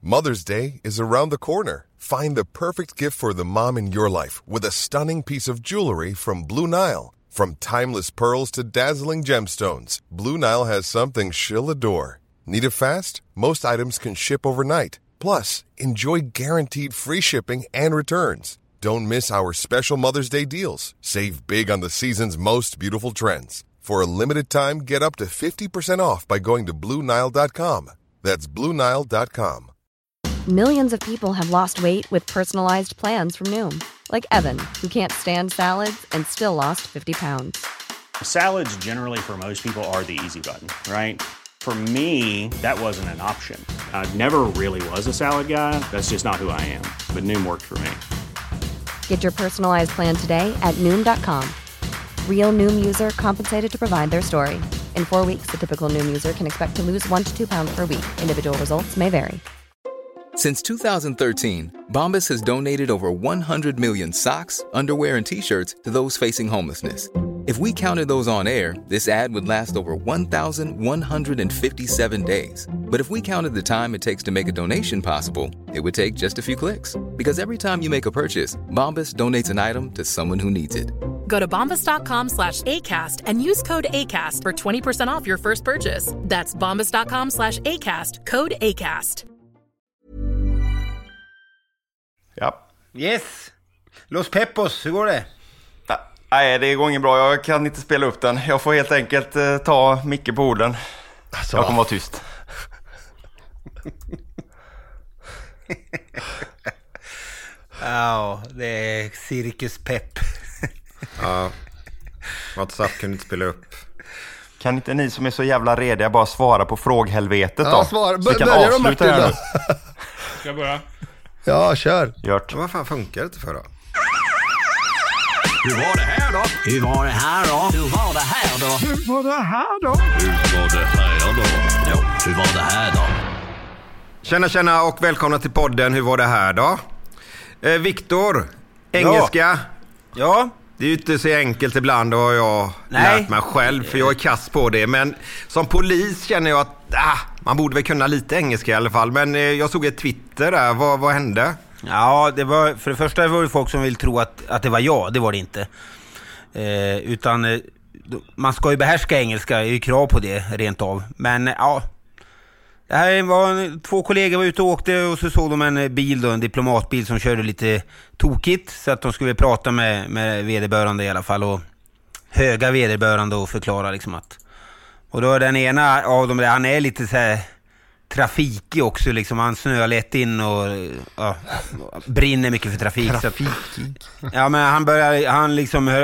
Mother's Day is around the corner. Find the perfect gift for the mom in your life with a stunning piece of jewelry from Blue Nile. From timeless pearls to dazzling gemstones, Blue Nile has something she'll adore. Need it fast? Most items can ship overnight. Plus, enjoy guaranteed free shipping and returns. Don't miss our special Mother's Day deals. Save big on the season's most beautiful trends. For a limited time, get up to 50% off by going to BlueNile.com. That's BlueNile.com. Millions of people have lost weight with personalized plans from Noom. Like Evan, who can't stand salads and still lost 50 pounds. Salads generally for most people are the easy button, right? For me, that wasn't an option. I never really was a salad guy. That's just not who I am. But Noom worked for me. Get your personalized plan today at Noom.com. Real Noom user compensated to provide their story. In 4 weeks, the typical Noom user can expect to lose 1 to 2 pounds per week. Individual results may vary. Since 2013, Bombas has donated over 100 million socks, underwear, and T-shirts to those facing homelessness. If we counted those on air, this ad would last over 1,157 days. But if we counted the time it takes to make a donation possible, it would take just a few clicks. Because every time you make a purchase, Bombas donates an item to someone who needs it. Go to bombas.com/ACAST and use code ACAST for 20% off your first purchase. That's bombas.com/ACAST, code ACAST. Ja. Yes. Los Peppos, hur går det? Nej, det går inget bra. Jag kan inte spela upp den. Jag får helt enkelt ta Micke på orden. Alltså. Jag kommer vara tyst. Ja, det är cirkuspepp. Ja. WhatsApp kunde inte spela upp. Kan inte ni som är så jävla rediga bara svara på fråghelvetet då? Svar. Så vi kan avsluta här nu. Ska jag börja? Ja, kör. Gjort. Vad fan funkar det inte för då? Hur var det här då? Hur var det här då? Hur var det här då? Hur var det här då? Hur var det här då? Jo, hur var det här då? Tjena och välkomna till podden. Hur var det här då? Viktor, engelska. Ja. Det är ju inte så enkelt ibland, har jag lärt mig själv, för jag är kass på det. Men som polis känner jag att man borde väl kunna lite engelska i alla fall. Men jag såg ett Twitter där, vad hände? Ja, det var, för det första var det folk som vill tro att det var jag, det var det inte. Utan man ska ju behärska engelska, det är ju krav på det rent av. Men ja, det här var 2 kollegor var ute och åkte och så såg de en bil då, en diplomatbil som körde lite tokigt. Så att de skulle prata med vederbörande i alla fall, och höga vederbörande, och förklara liksom att. Och då är den ena av dem, han är lite så här trafik också liksom, han snöar lätt in och brinner mycket för trafik. Så att, ja, men han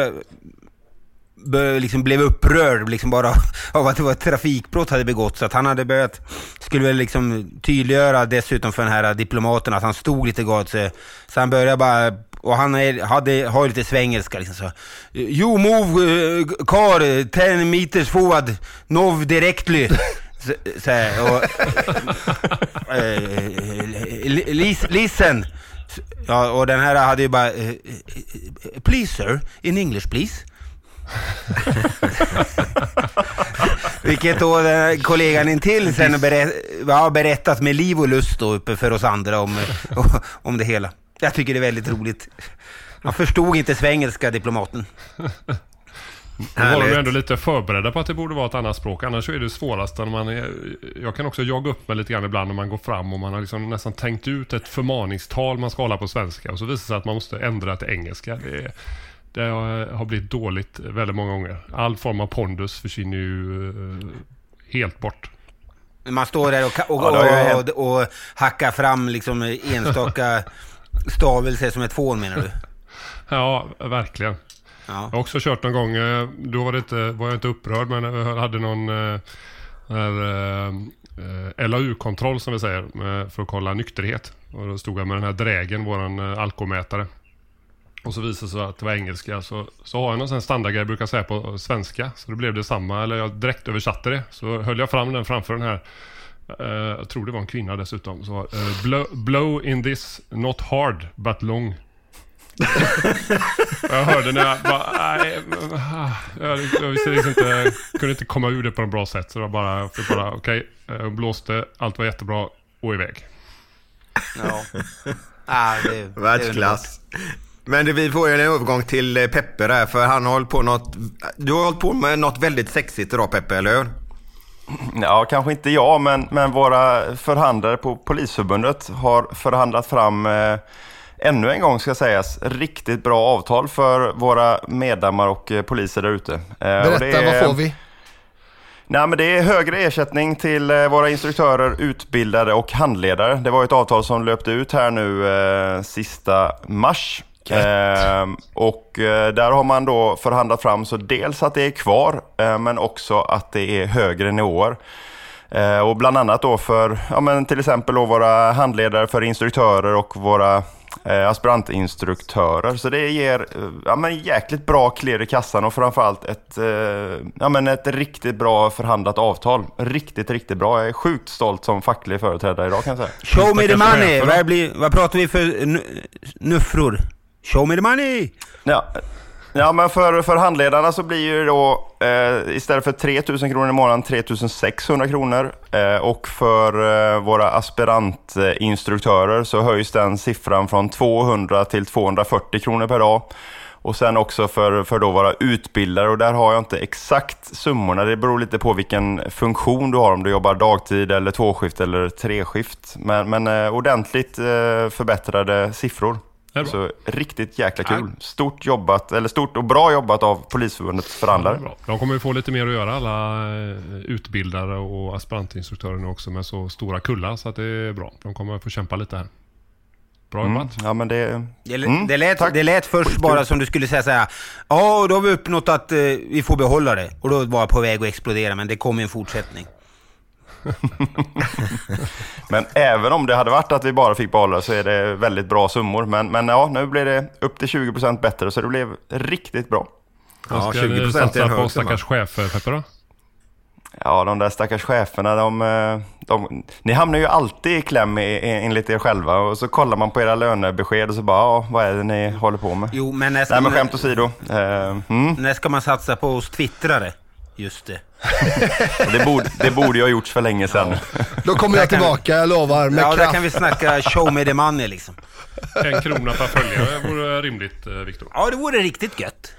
blev upprörd liksom bara av att det var ett trafikbrott hade begått, så att han hade skulle väl liksom tydliggöra dessutom för den här diplomaten att han stod lite galt, så han började bara, och han har lite svengelska liksom, så you move car 10 meters forward nov directly. Så och listen. Ja, och den här hade ju bara please sir, in English please. Vilket då kollegan intill sen har berättat med liv och lust då uppe för oss andra om det hela. Jag tycker det är väldigt roligt. Han förstod inte svengelska, diplomaten. Då var de ändå lite förberedda på att det borde vara ett annat språk. Annars är det svårast när jag kan också jaga upp mig lite grann ibland när man går fram och man har liksom nästan tänkt ut ett förmaningstal man ska hålla på svenska, och så visar det sig att man måste ändra till engelska. Det har blivit dåligt väldigt många gånger. All form av pondus försvinner ju helt bort. Man står där och hackar fram liksom enstaka stavelser som ett fån, menar du? Ja, verkligen. Ja. Jag har också kört någon gång, då var jag inte upprörd, men jag hade någon LAU-kontroll som vi säger, för att kolla nykterhet. Och då stod jag med den här drägen, våran alkomätare. Och så visade det sig att det var engelska. Så har jag någon sån standardgrej jag brukar säga på svenska. Så det blev det samma, eller jag direkt översatte det. Så höll jag fram den framför den här, jag tror det var en kvinna dessutom. Så blow in this, not hard but long. Jag hörde när jag bara, jag visste liksom inte, kunde inte komma ur det på ett bra sätt. Så det var bara okej, blåste, allt var jättebra och iväg. Världsklass. Men vi får ju en övergång till Peppe där, för han har hållit på du har hållit på med något väldigt sexigt idag, Peppe, eller hur? Ja, kanske inte jag, men våra förhandlare på Polisförbundet har förhandlat fram ännu en gång, ska sägas, riktigt bra avtal för våra medlemmar och poliser där ute. Berätta, vad får vi? Nej, men det är högre ersättning till våra instruktörer, utbildare och handledare. Det var ett avtal som löpte ut här nu sista mars. Och där har man då förhandlat fram så dels att det är kvar, men också att det är högre nivåer. Och bland annat då för till exempel då våra handledare för instruktörer och våra aspirantinstruktörer. Så det ger jäkligt bra klirr i kassan och framförallt ett riktigt bra förhandlat avtal. Riktigt bra. Jag är sjukt stolt som facklig företrädare idag, kan jag säga. Show me the money! Vad pratar vi för nuffror? Show me the money! Ja, men för handledarna så blir det då istället för 3 000 kronor i månaden 3 600 kronor. Och för våra aspirantinstruktörer så höjs den siffran från 200 till 240 kronor per dag. Och sen också för då våra utbildare, och där har jag inte exakt summorna. Det beror lite på vilken funktion du har, om du jobbar dagtid eller tvåskift eller treskift. Men ordentligt förbättrade siffror. Så riktigt jäkla kul. Stort och bra jobbat av Polisförbundets förhandlare. Ja, de kommer ju få lite mer att göra, alla utbildare och aspirantinstruktörerna också, med så stora kullar, så att det är bra. De kommer få kämpa lite här. Bra jobbat. Ja, men det lät först bara som du skulle säga så här: ja, då har vi uppnått att vi får behålla det. Och då var jag på väg att explodera, men det kommer en fortsättning. Men även om det hade varit att vi bara fick behålla, så är det väldigt bra summor. Men ja, nu blir det upp till 20% bättre, så det blev riktigt bra. Ja, 20% satsa på stackars chefer, Peppe, då? Ja, de där stackars cheferna, ni hamnar ju alltid i kläm enligt er själva. Och så kollar man på era lönebesked och så bara, vad är det ni håller på med? Jo, men nej, men skämt åsido. När ska man satsa på oss twittrare? Just det. Det borde jag ha gjort för länge sedan. Ja. Då kommer jag tillbaka, jag lovar. Ja, där kan vi snacka show me the money liksom. 1 krona per följare, det vore rimligt, Viktor. Ja, det vore riktigt gött.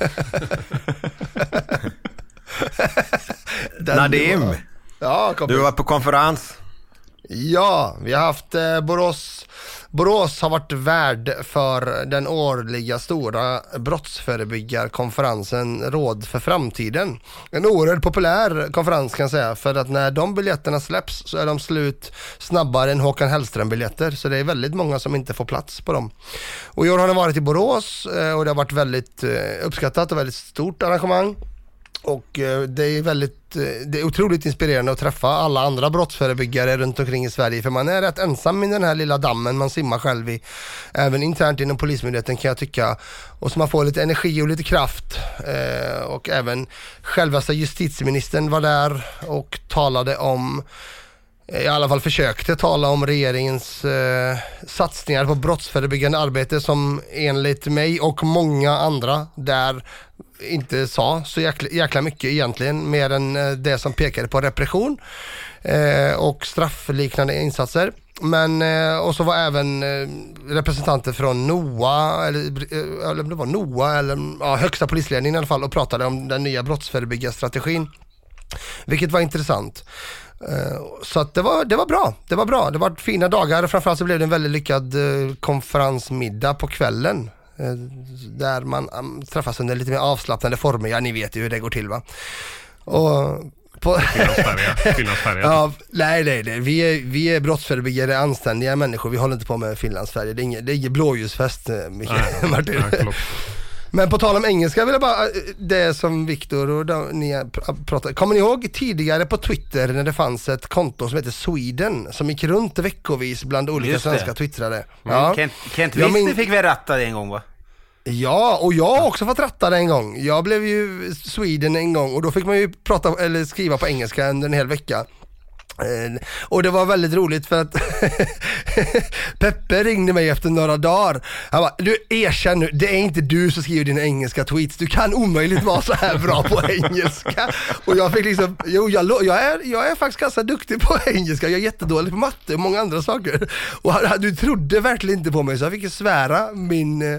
Nadim, du var på konferens. Ja, vi har haft Borås har varit värd för den årliga stora brottsförebyggarkonferensen Råd för framtiden. En oerhört populär konferens, kan jag säga, för att när de biljetterna släpps så är de slut snabbare än Håkan Hellström-biljetter, så det är väldigt många som inte får plats på dem. Och i år har det varit i Borås och det har varit väldigt uppskattat och väldigt stort arrangemang. Och det är otroligt inspirerande att träffa alla andra brottsförebyggare runt omkring i Sverige, för man är rätt ensam i den här lilla dammen man simmar själv i, även internt inom Polismyndigheten, kan jag tycka. Och så man får lite energi och lite kraft, och även självaste justitieministern var där och talade om, i alla fall försökte tala om, regeringens satsningar på brottsförebyggande arbete, som enligt mig och många andra där inte sa så jäkla mycket egentligen, mer än det som pekade på repression och straffliknande insatser. Men och så var även representanter från NOA eller högsta polisledningen i alla fall, och pratade om den nya brottsförebyggarstrategin, vilket var intressant. Så att det var bra. Det var fina dagar. Framförallt så blev det en väldigt lyckad konferensmiddag på kvällen, där man träffas under lite mer avslappnade former. Ja, ni vet ju hur det går till, va? Och Finlandsfärja. Ja, nej. Vi är brottsförebyggare, anständiga människor. Vi håller inte på med Finlandsfärja. Det är ingen blåljusfest, Martin. Men på tal om engelska vill jag bara, det som Viktor och ni pratade. Kommer ni ihåg tidigare på Twitter när det fanns ett konto som heter Sweden, som gick runt veckovis bland olika svenska twittrare? Ja. Kent Wister fick väl ratta det en gång, va? Ja, och jag har också fått ratta det en gång. Jag blev ju Sweden en gång, och då fick man ju skriva på engelska under en hel vecka. Och det var väldigt roligt för att Peppe ringde mig efter några dagar. Han bara, du erkänn nu, det är inte du som skriver dina engelska tweets. Du kan omöjligt vara så här bra på engelska. Och jag fick liksom, jag är faktiskt ganska duktig på engelska. Jag är jättedålig på matte och många andra saker. Och du trodde verkligen inte på mig, så jag fick svära min...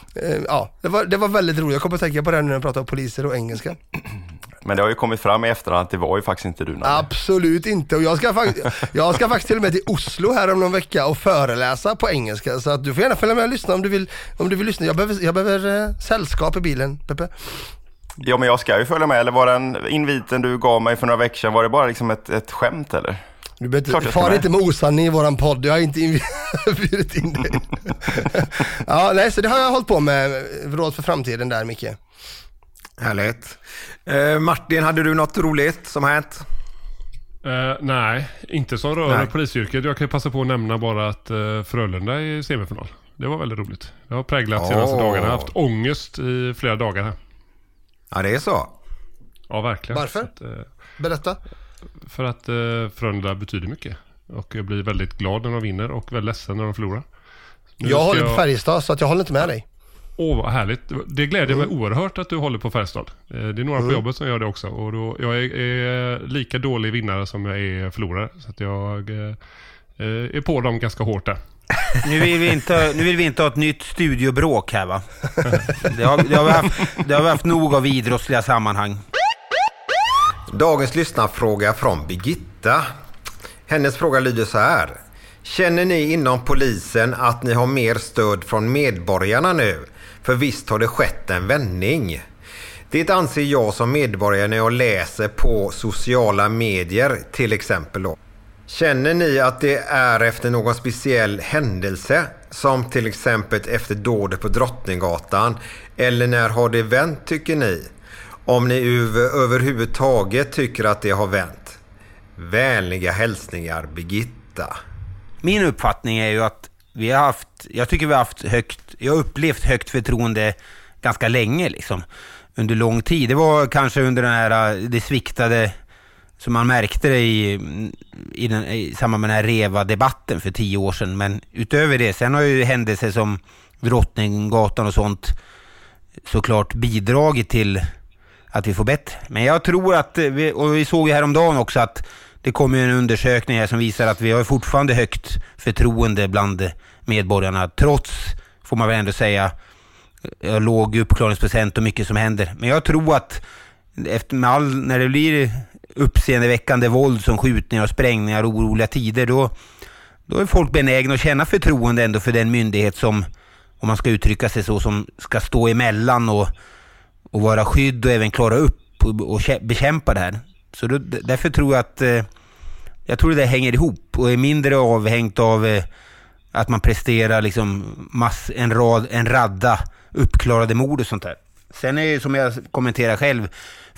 det var väldigt roligt. Jag kommer att tänka på det när jag pratar om poliser och engelska. Men det har ju kommit fram i efterhand att det var ju faktiskt inte du. Absolut inte. Och jag ska faktiskt till och med till Oslo här om någon vecka och föreläsa på engelska. Så att du får gärna följa med och lyssna om du vill lyssna. Jag behöver sällskap i bilen, Peppe. Ja, men jag ska ju följa med. Eller var den inviten du gav mig för några veckor sedan, var det bara liksom ett skämt eller? Du far inte med osanning i våran podd. Jag har inte inbjudit in dig. Ja, nej, så det har jag hållit på med. Råd för framtiden där, Micke. Härligt. Martin, hade du något roligt som hänt? Nej, inte som rör polisyrket. Jag kan ju passa på att nämna bara att Frölunda är i semifinal. Det var väldigt roligt. Jag har präglat senaste dagarna. Jag har haft ångest i flera dagar här. Ja, det är så. Ja, verkligen. Varför? Berätta. För att Frölunda betyder mycket. Och jag blir väldigt glad när de vinner och väldigt ledsen när de förlorar. Jag håller på Färjestad, så att jag håller inte med dig. Vad härligt. Det glädjer mig oerhört att du håller på Färjestad. Det är några på jobbet som gör det också. Och jag är lika dålig vinnare som jag är förlorare. Så att jag är på dem ganska hårt där. Nu vill vi inte ha ett nytt studiobråk här, va? Det har vi haft nog av idrottsliga sammanhang. Dagens lyssnarfråga från Birgitta. Hennes fråga lyder så här. Känner ni inom polisen att ni har mer stöd från medborgarna nu? För visst har det skett en vändning. Det anser jag som medborgare när jag läser på sociala medier till exempel då. Känner ni att det är efter någon speciell händelse, som till exempel efter dådet på Drottninggatan, eller när har det vänt tycker ni? Om ni överhuvudtaget tycker att det har vänt. Vänliga hälsningar, Birgitta. Min uppfattning är ju att jag har upplevt högt förtroende ganska länge liksom. Under lång tid. Det var kanske under det sviktade som man märkte det i samband med den här REVA-debatten för 10 år sedan. Men utöver det, sen har ju händelser som Drottninggatan och sånt såklart bidragit till att vi får bättre. Men jag tror att, och vi såg ju häromdagen också att det kommer en undersökning här som visar att vi har fortfarande högt förtroende bland medborgarna, trots, får man väl ändå säga, låg uppklaringsprocent och mycket som händer. Men jag tror att när det blir uppseendeväckande våld som skjutningar och sprängningar och oroliga tider, då är folk benägna att känna förtroende ändå för den myndighet som, om man ska uttrycka sig så, som ska stå emellan och vara skydd och även klara upp och bekämpa det här. Så därför tror jag att det hänger ihop och är mindre avhängt av att man presterar liksom en radda uppklarade mord och sånt där. Sen är det, som jag kommenterar själv,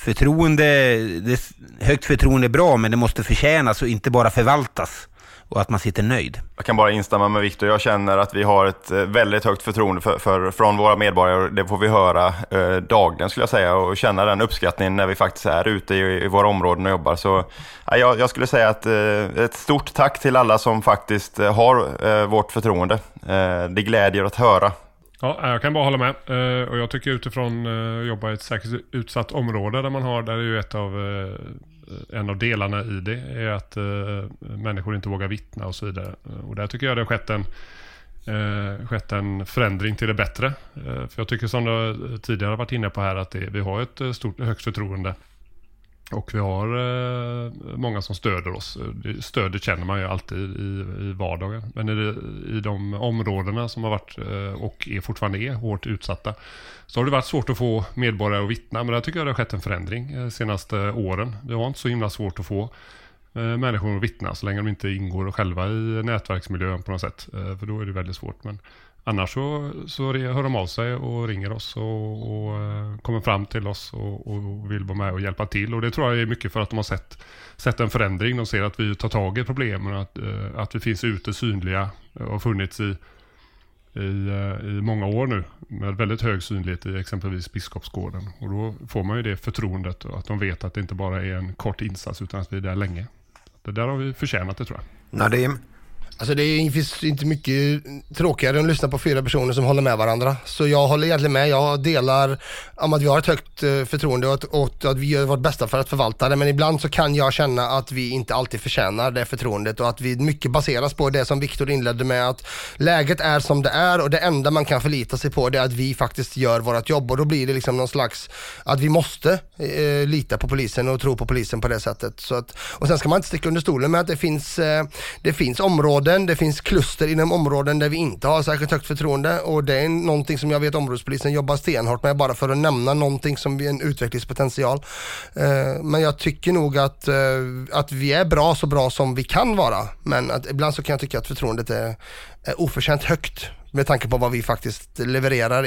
högt förtroende är bra, men det måste förtjänas och inte bara förvaltas, och att man sitter nöjd. Jag kan bara instämma med Victor. Jag känner att vi har ett väldigt högt förtroende från våra medborgare. Det får vi höra dagligen, skulle jag säga, och känna den uppskattningen när vi faktiskt är ute i våra områden och jobbar. Så jag skulle säga att ett stort tack till alla som faktiskt har vårt förtroende. Det glädjer att höra. Ja, jag kan bara hålla med. Och jag tycker utifrån jobba i ett särskilt utsatt område där är ju en av delarna i det är att människor inte vågar vittna och så vidare. Och där tycker jag det har skett en förändring till det bättre. För jag tycker, som jag tidigare varit inne på här, att vi har ett högt förtroende. Och vi har många som stöder oss. Stödet känner man ju alltid i vardagen. Men i de områdena som har varit och fortfarande är hårt utsatta, så har det varit svårt att få medborgare att vittna. Men där tycker jag det har skett en förändring de senaste åren. Det har inte så himla svårt att få människor att vittna så länge de inte ingår själva i nätverksmiljön på något sätt. För då är det väldigt svårt. Men annars så hör de av sig och ringer oss och kommer fram till oss och vill vara med och hjälpa till. Och det tror jag är mycket för att de har sett en förändring. De ser att vi tar tag i problemen, att vi finns ute synliga och har funnits i många år nu med väldigt hög synlighet i exempelvis Biskopsgården. Och då får man ju det förtroendet, att de vet att det inte bara är en kort insats utan att vi är där länge. det där har vi förtjänat det, tror jag. Nadim? Alltså det finns inte mycket tråkigare än att lyssna på 4 personer som håller med varandra. Så jag håller egentligen med. Jag delar om att vi har ett högt förtroende och att vi gör vårt bästa för att förvalta det. Men ibland så kan jag känna att vi inte alltid förtjänar det förtroendet och att vi mycket baseras på det som Viktor inledde med, att läget är som det är och det enda man kan förlita sig på det är att vi faktiskt gör vårt jobb, och då blir det liksom någon slags att vi måste lita på polisen och tro på polisen på det sättet. Så att, och sen ska man inte sticka under stolen med att det finns områden, det finns kluster inom områden där vi inte har särskilt högt förtroende, och det är någonting som jag vet områdespolisen jobbar stenhårt med, bara för att nämna någonting som är en utvecklingspotential. Men jag tycker nog att vi är så bra som vi kan vara, men att ibland så kan jag tycka att förtroendet är oförtjänt högt med tanke på vad vi faktiskt levererar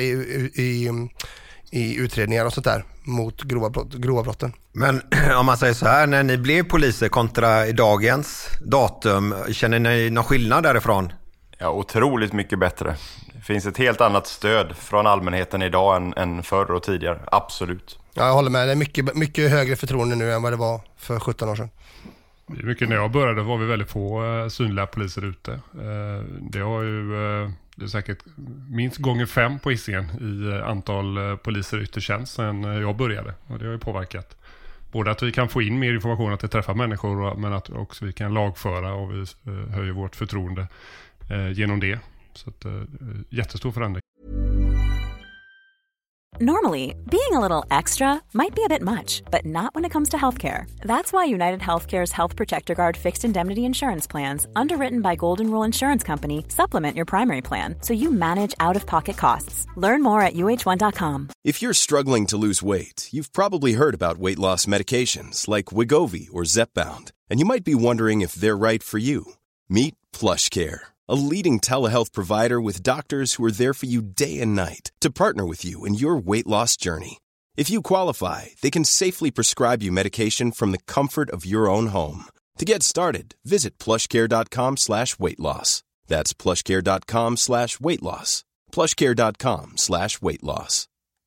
i utredningar och sånt där mot grova brotten. Men om man säger så här, när ni blev poliser kontra i dagens datum, känner ni någon skillnad därifrån? Ja, otroligt mycket bättre. Det finns ett helt annat stöd från allmänheten idag än förr och tidigare. Absolut. Ja, jag håller med. Det är mycket, mycket högre förtroende nu än vad det var för 17 år sedan. Mycket när jag började var vi väldigt få synliga poliser ute. Det har ju... Det är säkert minst gånger 5 på Hisingen i antal poliser i yttre tjänst sen jag började. Och det har ju påverkat både att vi kan få in mer information, att det träffar människor, men att också vi kan lagföra och vi höjer vårt förtroende genom det. Så att, jättestor förändring. Normally, being a little extra might be a bit much, but not when it comes to healthcare. That's why United Healthcare's Health Protector Guard fixed indemnity insurance plans, underwritten by Golden Rule Insurance Company, supplement your primary plan so you manage out-of-pocket costs. Learn more at uh1.com. If you're struggling to lose weight, you've probably heard about weight loss medications like Wegovy or Zepbound, and you might be wondering if they're right for you. Meet PlushCare, a leading telehealth provider with doctors who are there for you day and night to partner with you in your weight loss journey. If you qualify, they can safely prescribe you medication from the comfort of your own home. To get started, visit plushcare.com/weightloss. That's plushcare.com/weightloss. plushcare.com/weightloss.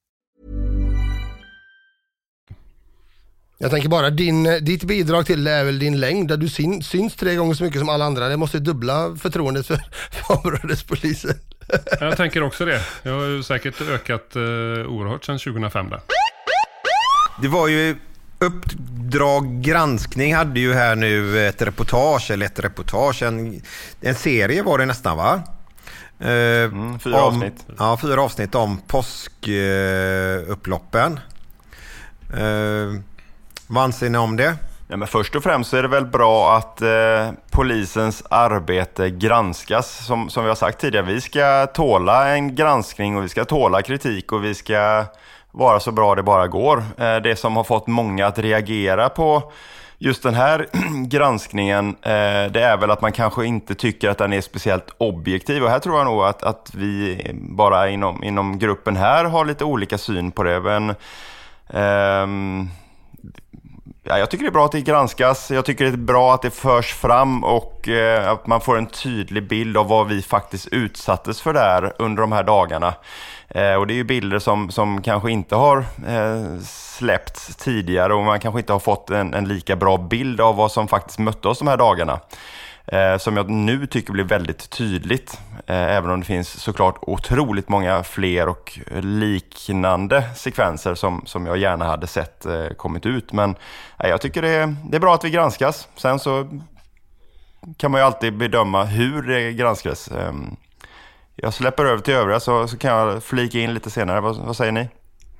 Jag tänker bara, ditt bidrag till det är väl din längd, där du syns 3 gånger så mycket som alla andra. Det måste dubbla förtroendet för områdespolisen. Jag tänker också det. Jag har ju säkert ökat oerhört sedan 2005 där. Det var ju Uppdrag granskning hade ju här nu ett reportage, en serie var det nästan, va? 4 avsnitt. Ja, 4 avsnitt om påskupploppen. Vad anser ni om det? Ja, men först och främst så är det väl bra att polisens arbete granskas. Som vi har sagt tidigare, vi ska tåla en granskning och vi ska tåla kritik och vi ska vara så bra det bara går. Det som har fått många att reagera på just den här granskningen, det är väl att man kanske inte tycker att den är speciellt objektiv. Och här tror jag nog att vi bara inom gruppen här har lite olika syn på det. Men jag tycker det är bra att det granskas. Jag tycker det är bra att det förs fram och att man får en tydlig bild av vad vi faktiskt utsattes för där under de här dagarna. Och det är ju bilder som kanske inte har släppts tidigare och man kanske inte har fått en lika bra bild av vad som faktiskt mötte oss de här dagarna. Som jag nu tycker blir väldigt tydligt. Även om det finns såklart otroligt många fler och liknande sekvenser som jag gärna hade sett kommit ut. Men jag tycker det är bra att vi granskas. Sen så kan man ju alltid bedöma hur det granskas. Jag släpper över till övriga så kan jag flika in lite senare. Vad säger ni?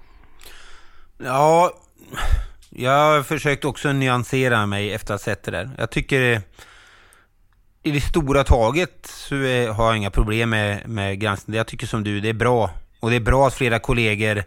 Ja, jag har försökt också nyansera mig efter att ha sett det där. Jag tycker i det stora taget så har jag inga problem med granskning. Jag tycker som du, det är bra. Och det är bra att flera kollegor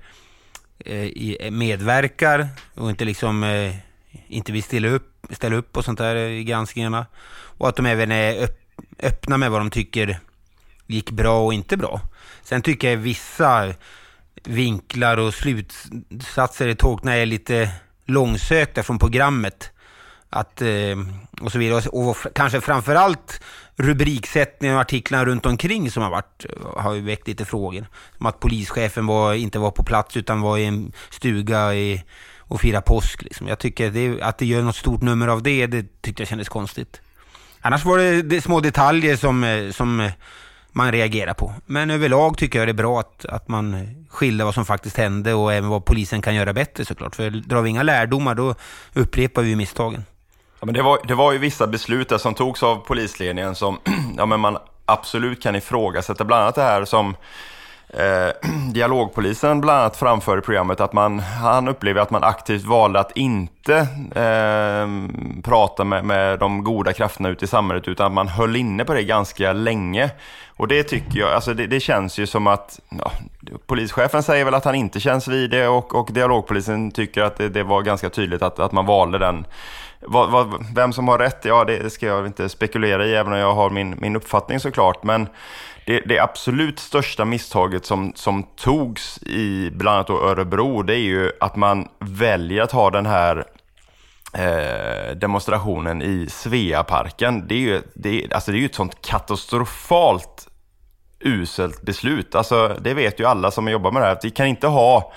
medverkar och inte liksom inte vill ställa upp och sånt där i granskningarna. Och att de även är öppna med vad de tycker gick bra och inte bra. Sen tycker jag vissa vinklar och slutsatser i tolkningar är lite långsökta från programmet. Och så vidare. Och kanske framförallt rubriksättningen och artiklarna runt omkring som har ju väckt lite frågor. Som att polischefen inte var på plats utan var i en stuga och fira påsk. Liksom. Jag tycker att det gör något stort nummer av det tyckte jag kändes konstigt. Annars var det små detaljer som man reagerar på. Men överlag tycker jag det är bra att man skiljer vad som faktiskt hände och även vad polisen kan göra bättre såklart. För drar vi inga lärdomar då upprepar vi misstagen. Ja, men det var ju vissa beslut där som togs av polisledningen som men man absolut kan ifrågasätta. Bland annat det här som dialogpolisen bland annat framför i programmet, att han upplever att man aktivt valde att inte prata med de goda krafterna ute i samhället, utan att man höll inne på det ganska länge. Och det tycker jag, alltså det känns ju som att polischefen säger väl att han inte känns vid det, och dialogpolisen tycker att det var ganska tydligt att man valde den. Vem som har rätt, det ska jag inte spekulera i, även om jag har min uppfattning såklart. Men det absolut största misstaget som togs i bland annat Örebro, det är ju att man väljer att ha den här demonstrationen i Sveaparken. Det är ju ett sånt katastrofalt uselt beslut. Alltså, det vet ju alla som jobbar med det här, att vi kan inte ha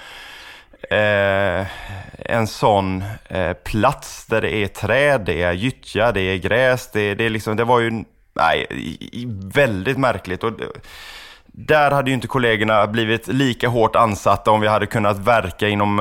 en sån plats där det är träd, det är gyttja, det är gräs, det var ju väldigt märkligt. Och där hade ju inte kollegorna blivit lika hårt ansatta om vi hade kunnat verka inom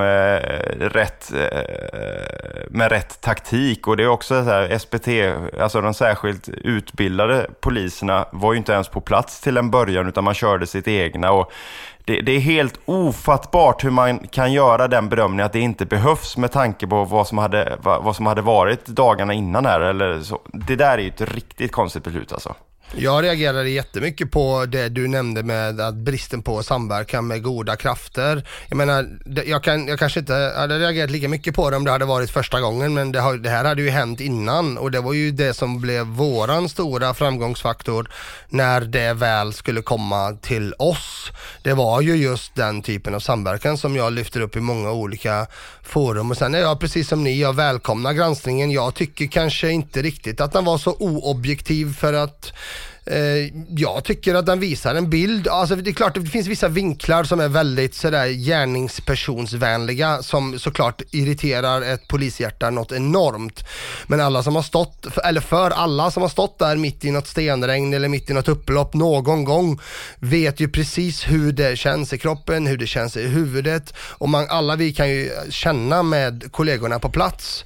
med rätt taktik. Och det är också så här, SPT, alltså de särskilt utbildade poliserna var ju inte ens på plats till en början, utan man körde sitt egna. Och det är helt ofattbart hur man kan göra den bedömningen att det inte behövs med tanke på vad som hade varit dagarna innan här. Eller så. Det där är ju ett riktigt konstigt beslut alltså. Jag reagerade jättemycket på det du nämnde med att bristen på samverkan med goda krafter. Jag menar, jag kanske inte hade reagerat lika mycket på det om det hade varit första gången, men det här hade ju hänt innan, och det var ju det som blev våran stora framgångsfaktor när det väl skulle komma till oss. Det var ju just den typen av samverkan som jag lyfter upp i många olika forum, och sen är jag precis som ni, jag välkomnar granskningen. Jag tycker kanske inte riktigt att den var så oobjektiv, för att jag tycker att den visar en bild. Alltså det är klart att det finns vissa vinklar som är väldigt sådär gärningspersonsvänliga, som såklart irriterar ett polishjärta något enormt. Men alla som har stått, för alla som har stått där mitt i något stenregn eller mitt i något upplopp någon gång, vet ju precis hur det känns i kroppen, hur det känns i huvudet, och alla vi kan ju känna med kollegorna på plats.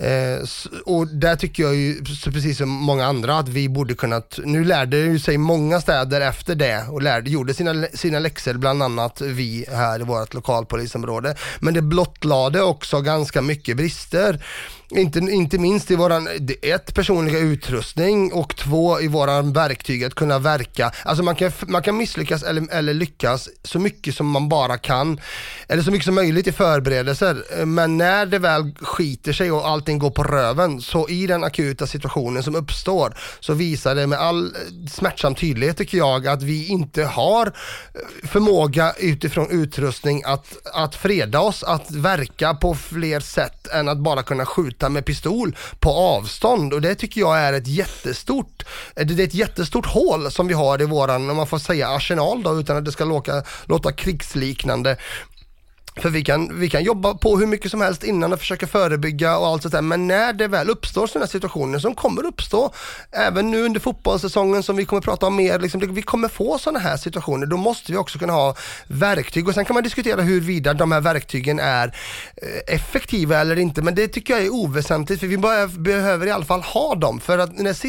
Och där tycker jag ju, precis som många andra, att vi borde kunnat, nu lärde ju sig många städer efter det och gjorde sina läxor, bland annat vi här i vårt lokalpolisområde, men det blottlade också ganska mycket brister. Inte minst i våran personliga utrustning, och 2 i våran verktyg att kunna verka. Alltså man kan misslyckas eller lyckas så mycket som man bara kan, eller så mycket som möjligt i förberedelser, men när det väl skiter sig och allting går på röven, så i den akuta situationen som uppstår, så visar det med all smärtsam tydlighet, tycker jag, att vi inte har förmåga utifrån utrustning att freda oss, att verka på fler sätt än att bara kunna skjuta med pistol på avstånd. Och det tycker jag är ett jättestort hål som vi har i våran, om man får säga, arsenal då, utan att det ska låta krigsliknande. För vi kan jobba på hur mycket som helst innan och försöka förebygga och allt sånt där, men när det väl uppstår sådana situationer som kommer uppstå även nu under fotbollssäsongen, som vi kommer prata om mer, liksom, vi kommer få sådana här situationer, då måste vi också kunna ha verktyg. Och sen kan man diskutera huruvida de här verktygen är effektiva eller inte, men det tycker jag är oväsentligt, för vi behöver i alla fall ha dem, för att när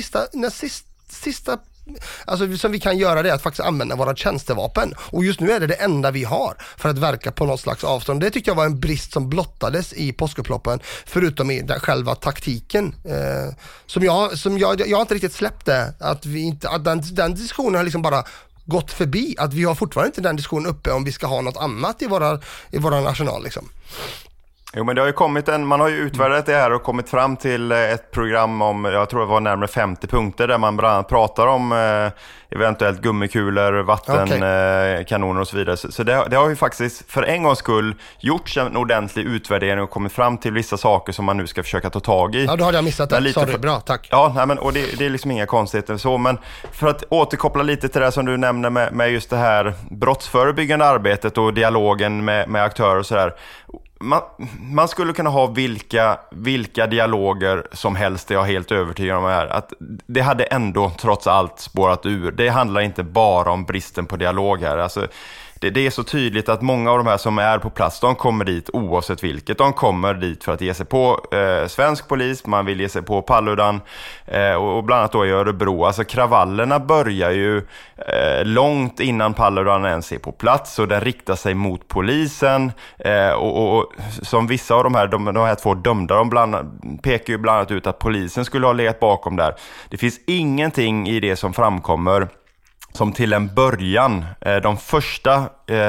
sista alltså som vi kan göra, det är att faktiskt använda våra tjänstevapen, och just nu är det enda vi har för att verka på något slags avstånd. Det tycker jag var en brist som blottades i påskupploppen, förutom i den själva taktiken, som jag har inte riktigt släppt det, att den diskussionen har liksom bara gått förbi, att vi har fortfarande inte den diskussionen uppe om vi ska ha något annat i våran arsenal liksom. Jo, men det har ju man har ju utvärderat det här och kommit fram till ett program om, jag tror det var närmare 50 punkter, där man bland annat pratar om eventuellt gummikulor, vattenkanoner och så vidare. Så det har ju faktiskt för en gångs skull gjorts en ordentlig utvärdering och kommit fram till vissa saker som man nu ska försöka ta tag i. Ja, då hade jag missat det. Sorry, bra, tack. Ja, nej, men, och det är liksom inga konstigheter så, men för att återkoppla lite till det som du nämner med just det här brottsförebyggande arbetet och dialogen med aktörer och sådär. man skulle kunna ha vilka dialoger som helst, det är jag helt övertygad om här. Att det hade ändå trots allt spårat ur. Det handlar inte bara om bristen på dialog här. Alltså, det är så tydligt att många av de här som är på plats, de kommer dit oavsett vilket. De kommer dit för att ge sig på svensk polis, man vill ge sig på Paludan och bland annat då i Örebro. Alltså kravallerna börjar ju långt innan Paludan ens är på plats, och den riktar sig mot polisen. Och som vissa av de här två dömda, de pekar ju bland annat ut att polisen skulle ha legat bakom där. Det finns ingenting i det som framkommer som till en början, de första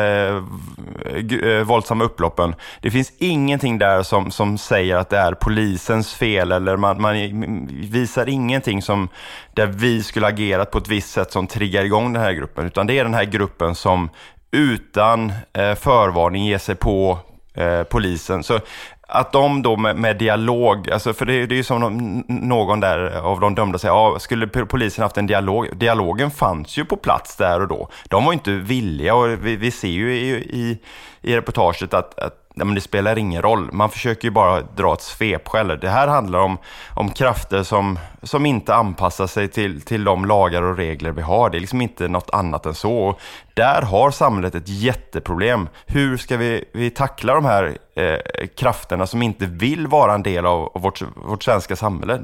våldsamma upploppen, det finns ingenting där som säger att det är polisens fel, eller man visar ingenting där vi skulle agerat på ett visst sätt som triggar igång den här gruppen, utan det är den här gruppen som utan förvarning ger sig på polisen. Så att de då med dialog, alltså för det är ju som någon där av de dömda säger, skulle polisen haft en dialog? Dialogen fanns ju på plats där och då. De var inte villiga, och vi ser ju i reportaget att men det spelar ingen roll. Man försöker ju bara dra ett svepskäl. Det här handlar om krafter som inte anpassar sig till de lagar och regler vi har. Det är liksom inte något annat än så. Och där har samhället ett jätteproblem. Hur ska vi tackla de här krafterna som inte vill vara en del av vårt svenska samhälle?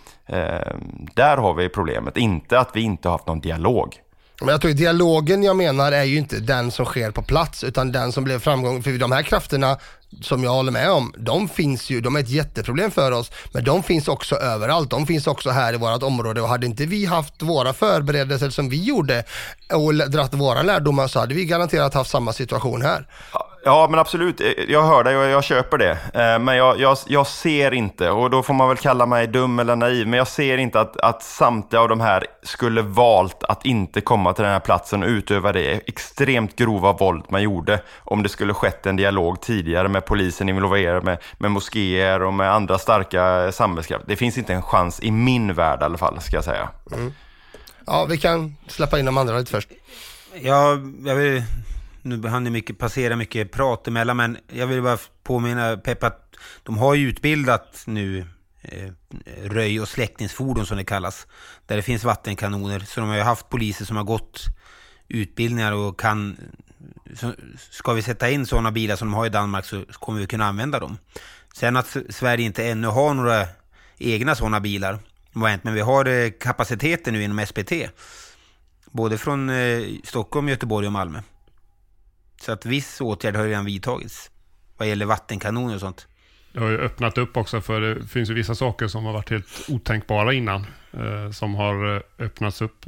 Där har vi problemet. Inte att vi inte har haft någon dialog. Men jag tror att dialogen jag menar är ju inte den som sker på plats, utan den som blev framgång. För de här krafterna som jag håller med om, de finns ju, de är ett jätteproblem för oss, men de finns också överallt. De finns också här i vårt område, och hade inte vi haft våra förberedelser som vi gjorde och dratt våra lärdomar, så hade vi garanterat haft samma situation här. Ja, men absolut. Jag hör dig och jag köper det. Men jag ser inte, och då får man väl kalla mig dum eller naiv, men jag ser inte att samtliga av de här skulle valt att inte komma till den här platsen och utöva det extremt grova våld man gjorde om det skulle skett en dialog tidigare med polisen involverad, med moskéer och med andra starka samhällskrafter. Det finns inte en chans i min värld i alla fall, ska jag säga. Mm. Ja, vi kan släppa in de andra lite först. Ja, jag vill... Nu hann det passera mycket prat emellan, men jag vill bara påminna Pepp att de har ju utbildat nu röj- och släckningsfordon som det kallas, där det finns vattenkanoner, så de har ju haft poliser som har gått utbildningar och kan, så ska vi sätta in sådana bilar som de har i Danmark, så kommer vi kunna använda dem. Sen att Sverige inte ännu har några egna sådana bilar, men vi har kapaciteten nu inom SPT, både från Stockholm, Göteborg och Malmö. Så att viss åtgärd har redan vidtagits vad gäller vattenkanoner och sånt. Det har ju öppnat upp också, för det finns ju vissa saker som har varit helt otänkbara innan som har öppnats upp.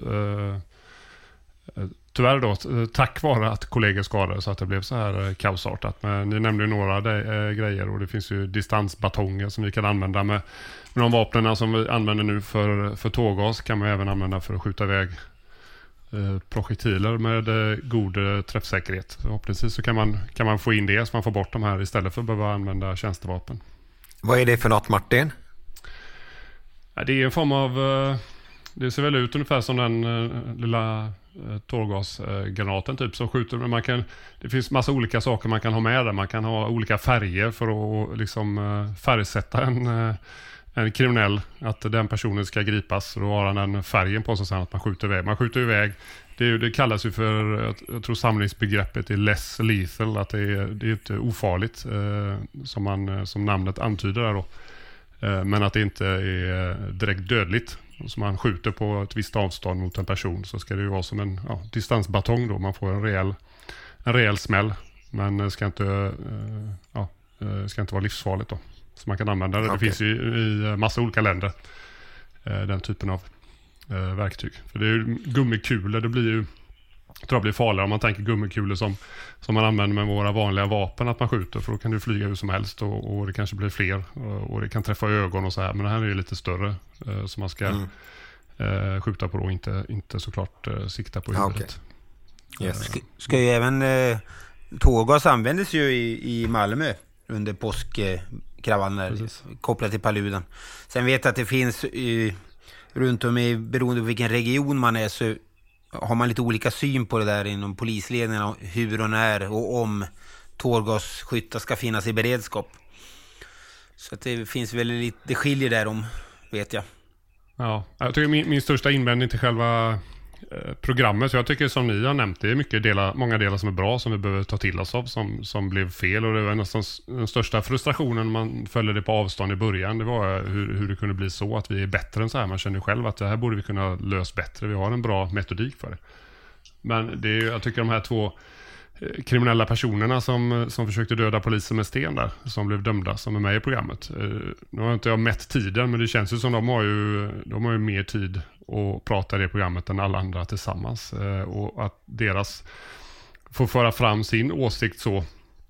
Tyvärr då, tack vare att kollegor skadade så att det blev så här kaosartat. Men ni nämnde ju några grejer, och det finns ju distansbatonger som vi kan använda med de vapnen som vi använder nu för tårgas, kan man även använda för att skjuta iväg projektiler med god träffsäkerhet. Förhoppningsvis så kan man få in det, så man får bort de här istället för att behöva använda tjänstevapen. Vad är det för något, Martin? Ja, det är en form av... Det ser väl ut ungefär som den lilla tårgasgranaten typ, som skjuter. Men det finns massa olika saker man kan ha med där. Man kan ha olika färger för att liksom färgsätta en kriminell, att den personen ska gripas, och då har han den färgen på sig sen att man skjuter iväg. Man skjuter iväg, det kallas ju för, jag tror samlingsbegreppet är less lethal, att det är inte ofarligt som namnet antyder där då. Men att det inte är direkt dödligt. Så man skjuter på ett visst avstånd mot en person, så ska det ju vara som en distansbatong då, man får en rejäl smäll, men ska inte vara livsfarligt då. Så man kan använda det. Okay. Det finns ju i massa olika länder den typen av verktyg. För det är ju gummikulor, det blir ju, jag tror det blir farligare om man tänker gummikulor som man använder med våra vanliga vapen att man skjuter, för då kan du flyga hur som helst och det kanske blir fler och det kan träffa ögon och så här, men det här är ju lite större som man ska skjuta på då, inte såklart sikta på huvudet. Okay. Yes. Ska ju även tårgas användes ju i Malmö under påskkravallerna kopplat till Paludan. Sen vet jag att det finns runt om beroende på vilken region man är, så har man lite olika syn på det där inom polisledningen, hur och när och om tårgasskyttar ska finnas i beredskap. Så att det finns väl lite, det skiljer där om, vet jag. Ja, jag tycker min största invändning till själva programmet, så jag tycker som ni har nämnt, det är många delar som är bra, som vi behöver ta till oss av, som blev fel, och det var nästan den största frustrationen man följde det på avstånd i början. Det var hur det kunde bli så att vi är bättre än så här. Man känner själv att det här borde vi kunna lösa bättre. Vi har en bra metodik för det. Men det är, jag tycker de här 2 kriminella personerna som försökte döda polisen med sten där, som blev dömda, som är med i programmet. Nu har inte jag mätt tiden, men det känns ju som de har ju mer tid att prata i det programmet än alla andra tillsammans. Och att deras får föra fram sin åsikt så,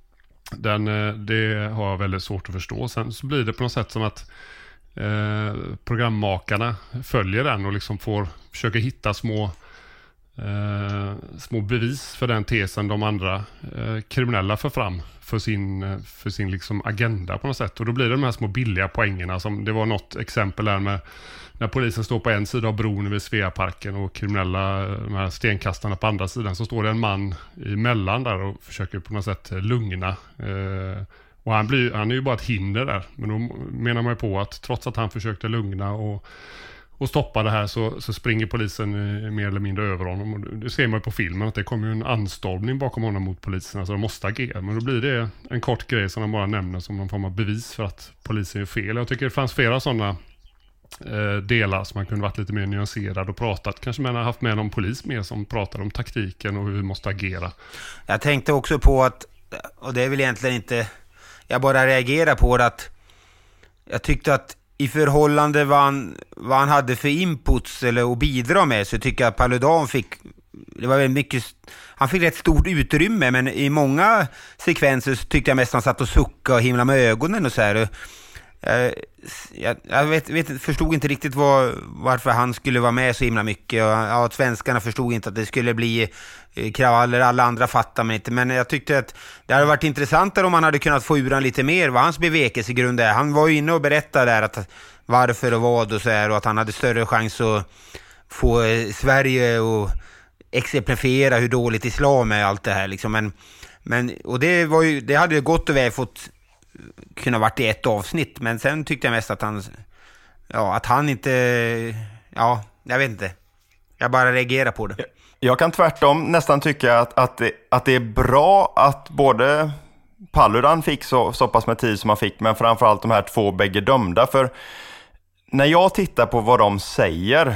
det har jag väldigt svårt att förstå. Sen så blir det på något sätt som att programmakarna följer den och liksom försöker hitta små bevis för den tesen de andra kriminella för fram för sin liksom agenda på något sätt. Och då blir det de här små billiga poängerna, som det var något exempel där med när polisen står på en sida av bron vid Sveaparken och kriminella, de här stenkastarna på andra sidan, så står det en man emellan där och försöker på något sätt lugna. Och han är ju bara ett hinder där. Men då menar man ju på att trots att han försökte lugna och stoppa det här, så springer polisen mer eller mindre över honom. Och det ser man ju på filmen att det kommer ju en anstormning bakom honom mot polisen, så de måste agera. Men då blir det en kort grej som de bara nämner som någon form av bevis för att polisen är fel. Jag tycker det fanns flera sådana delar som man kunde varit lite mer nyanserad och pratat. Kanske man har haft med någon polis med som pratar om taktiken och hur vi måste agera. Jag tänkte också på att, och det är väl egentligen inte, jag bara reagerar på det, att jag tyckte att i förhållande vad han hade för inputs eller att bidra med, så tycker jag att Paludan det var väldigt mycket, han fick rätt stort utrymme, men i många sekvenser så tyckte jag mest han satt och suckade och himla med ögonen och så här. Jag förstod inte riktigt varför han skulle vara med så himla mycket, och att svenskarna förstod inte att det skulle bli kravaller, alla andra fattar mig inte, men jag tyckte att det hade varit intressantare om man hade kunnat få ur han lite mer vad hans bevekelsegrund är. Han var ju inne och berättade där att varför och vad och så här, och att han hade större chans att få Sverige och exemplifiera hur dåligt islam är, allt det här liksom. Men och det hade ju gott och väl fått kunna varit i ett avsnitt, men sen tyckte jag mest att han inte, jag vet inte, jag bara reagerar på det. Jag kan tvärtom nästan tycka att det är bra att både Paludan fick så pass med tid som han fick, men framförallt de här 2 bägge dömda, för när jag tittar på vad de säger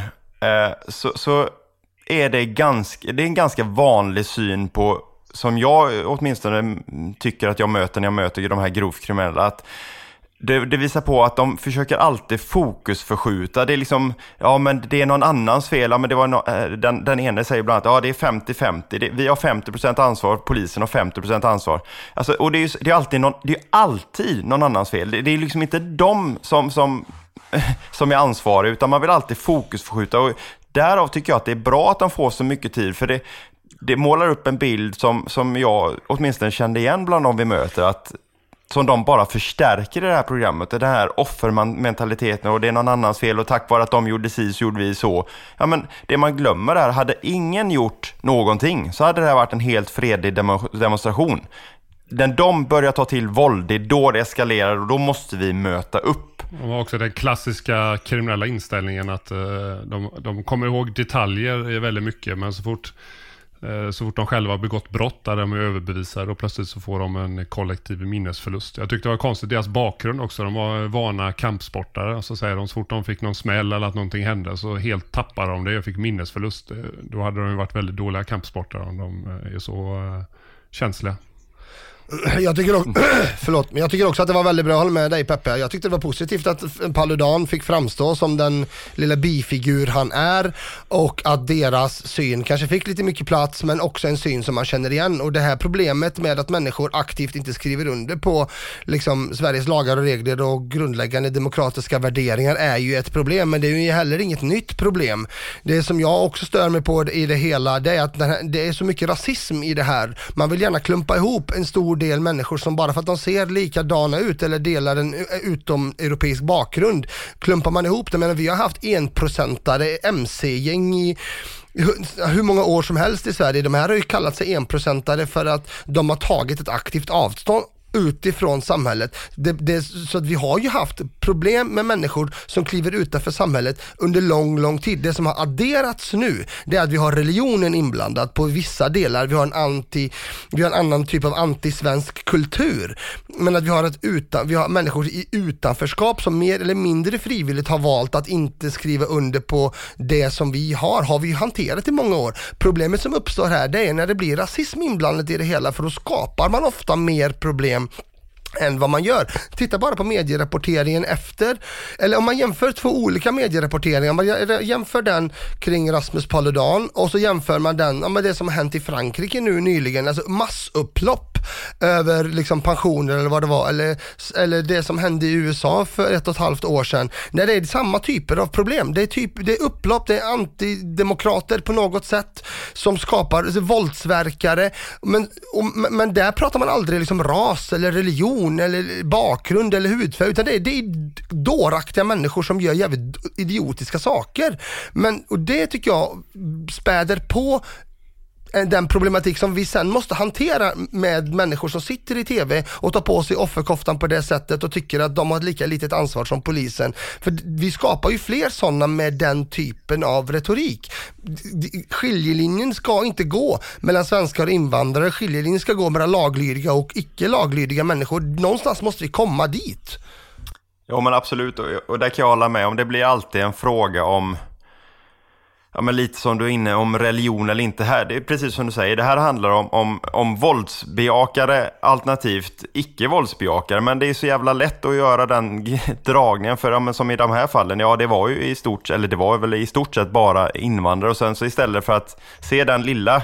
så är det en ganska vanlig syn på, som jag åtminstone tycker att jag möter när jag möter de här grovt kriminella, att det visar på att de försöker alltid fokusförskjuta. Det är liksom, men det är någon annans fel. Ja, men det var den ene säger bland annat, det är 50-50. Vi har 50% ansvar, polisen har 50% ansvar. Alltså, och det är alltid någon annans fel. Det är liksom inte de som är ansvariga, utan man vill alltid fokusförskjuta. Och därav tycker jag att det är bra att de får så mycket tid, för det målar upp en bild som jag åtminstone kände igen bland de vi möter, som de bara förstärker i det här programmet. Det här offermentaliteten, och det är någon annans fel, och tack vare att de gjorde så gjorde vi så. Ja, men det man glömmer är, hade ingen gjort någonting så hade det här varit en helt fredlig demonstration. När de börjar ta till våld, det är då det eskalerar, och då måste vi möta upp. De har också den klassiska kriminella inställningen att de kommer ihåg detaljer väldigt mycket, men så fort de själva har begått brott där de är överbevisade, och plötsligt så får de en kollektiv minnesförlust. Jag tyckte det var konstigt, deras bakgrund också. De var vana kampsportare, och så säger de så fort de fick någon smäll eller att någonting hände så helt tappade de det och fick minnesförlust. Då hade de ju varit väldigt dåliga kampsportare om de är så känsliga. Jag tycker också att det var väldigt bra att hålla med dig, Peppe. Jag tyckte det var positivt att Paludan fick framstå som den lilla bifigur han är, och att deras syn kanske fick lite mycket plats, men också en syn som man känner igen. Och det här problemet med att människor aktivt inte skriver under på liksom Sveriges lagar och regler och grundläggande demokratiska värderingar är ju ett problem, men det är ju heller inget nytt problem. Det som jag också stör mig på i det hela, det är att det är så mycket rasism i det här. Man vill gärna klumpa ihop en stor stor del människor som bara för att de ser likadana ut eller delar en utomeuropeisk bakgrund klumpar man ihop det. Men vi har haft 1%are MC-gäng i hur många år som helst i Sverige. De här har ju kallat sig 1%are för att de har tagit ett aktivt avstånd utifrån samhället. Så att vi har ju haft problem med människor som kliver utanför samhället under lång tid. Det som har adderats nu, det är att vi har religionen inblandad på vissa delar. Vi har en annan typ av antisvensk kultur. Men att vi har människor i utanförskap som mer eller mindre frivilligt har valt att inte skriva under på det som vi har vi hanterat i många år. Problemet som uppstår här, det är när det blir rasism inblandat i det hela, för då skapar man ofta mer problem än vad man gör. Titta bara på medierapporteringen efter, eller om man jämför två olika medierapporteringar, man jämför den kring Rasmus Paludan och så jämför man den med det som har hänt i Frankrike nu nyligen, alltså massupplopp över liksom pensioner eller vad det var, eller det som hände i USA för 1,5 år sedan, när det är samma typer av problem. Det är upplopp, det är antidemokrater på något sätt som skapar våldsverkare, men där pratar man aldrig liksom ras eller religion eller bakgrund eller hudfärg, utan det är dåraktiga människor som gör jävligt idiotiska saker. Och det tycker jag späder på den problematik som vi sen måste hantera med människor som sitter i tv och tar på sig offerkoftan på det sättet och tycker att de har ett lika litet ansvar som polisen. För vi skapar ju fler sådana med den typen av retorik. Skiljelinjen ska inte gå mellan svenskar och invandrare. Skiljelinjen ska gå mellan laglydiga och icke laglydiga människor. Någonstans måste vi komma dit. Ja, men absolut. Och där kan jag hålla med om. Det blir alltid en fråga om, ja, men lite som du är inne om religion eller inte här. Det är precis som du säger. Det här handlar om våldsbejakare alternativt icke-våldsbejakare. Men det är så jävla lätt att göra den dragningen. För men som i de här fallen, ja, det var ju i stort sett bara invandrare. Och sen så istället för att se den lilla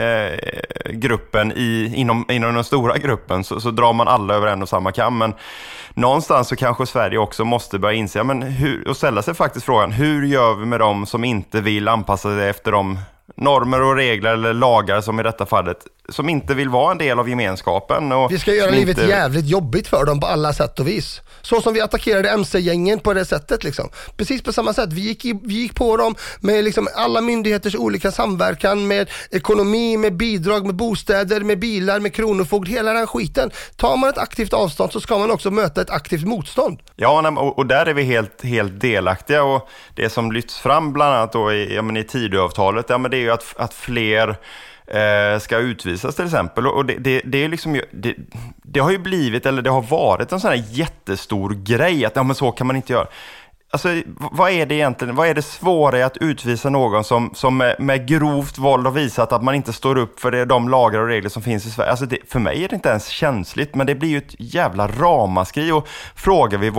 gruppen inom den stora gruppen så drar man alla över en och samma kam. Men någonstans så kanske Sverige också måste börja inse, och ställa sig faktiskt frågan, hur gör vi med dem som inte vill anpassa sig efter de normer och regler eller lagar som i detta fallet, som inte vill vara en del av gemenskapen. Och vi ska göra livet jävligt jobbigt för dem på alla sätt och vis. Så som vi attackerade MC-gängen på det sättet liksom. Precis på samma sätt. Vi gick på dem med liksom alla myndigheters olika samverkan, med ekonomi, med bidrag, med bostäder, med bilar, med kronofogd, hela den skiten. Tar man ett aktivt avstånd så ska man också möta ett aktivt motstånd. Ja, och där är vi helt delaktiga, och det som lyfts fram bland annat då i Tidöavtalet, ja, men det är ju att fler ska utvisas till exempel, och det är liksom det har ju blivit, eller det har varit en sån här jättestor grej att men så kan man inte göra. Alltså, vad är det egentligen? Vad är det svåra i att utvisa någon som med grovt våld har visat att man inte står upp för de lagar och regler som finns i Sverige? Alltså för mig är det inte ens känsligt, men det blir ju ett jävla ramaskri. Och frågar vi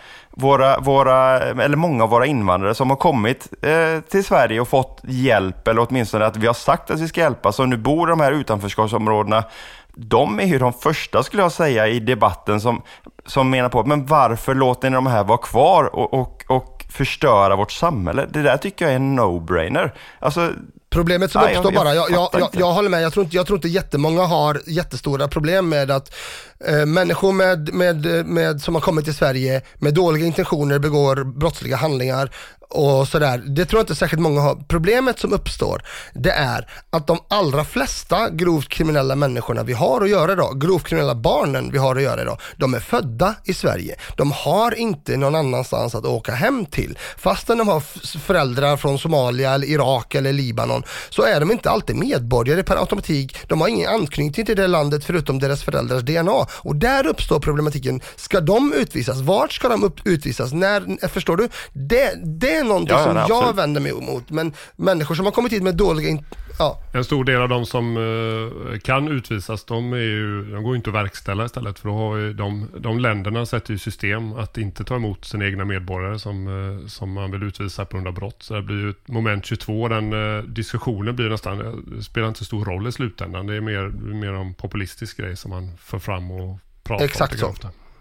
eller många av våra invandrare som har kommit till Sverige och fått hjälp, eller åtminstone att vi har sagt att vi ska hjälpa, så nu bor de här utanförskapsområdena, de är ju de första, skulle jag säga, i debatten som menar på, men varför låter ni de här vara kvar och förstöra vårt samhälle? Det där tycker jag är en no-brainer. Alltså, problemet som uppstår bara, jag håller med, jag tror inte jättemånga har jättestora problem med att människor med som har kommit till Sverige med dåliga intentioner begår brottsliga handlingar och sådär. Det tror jag inte särskilt många har. Problemet som uppstår, det är att de allra flesta grovt kriminella människorna vi har att göra idag, grovt kriminella barnen vi har att göra idag, de är födda i Sverige. De har inte någon annanstans att åka hem till. Fastän de har föräldrar från Somalia eller Irak eller Libanon, så är de inte alltid medborgare per automatik. De har ingen anknytning till det landet förutom deras föräldrars DNA. Och där uppstår problematiken. Ska de utvisas? Vart ska de utvisas? När, förstår du? Det är någonting som jag vänder mig emot. Men människor som har kommit hit med dåliga... En stor del av de som kan utvisas, de går inte att verkställa istället, för då har ju de länderna sätter ju system att inte ta emot sina egna medborgare som man vill utvisa på grund av brott. Så det blir ju ett moment 22, den diskussionen blir spelar inte så stor roll i slutändan. Det är mer en populistisk grej som man för fram och pratar om. Exakt så. Ofta.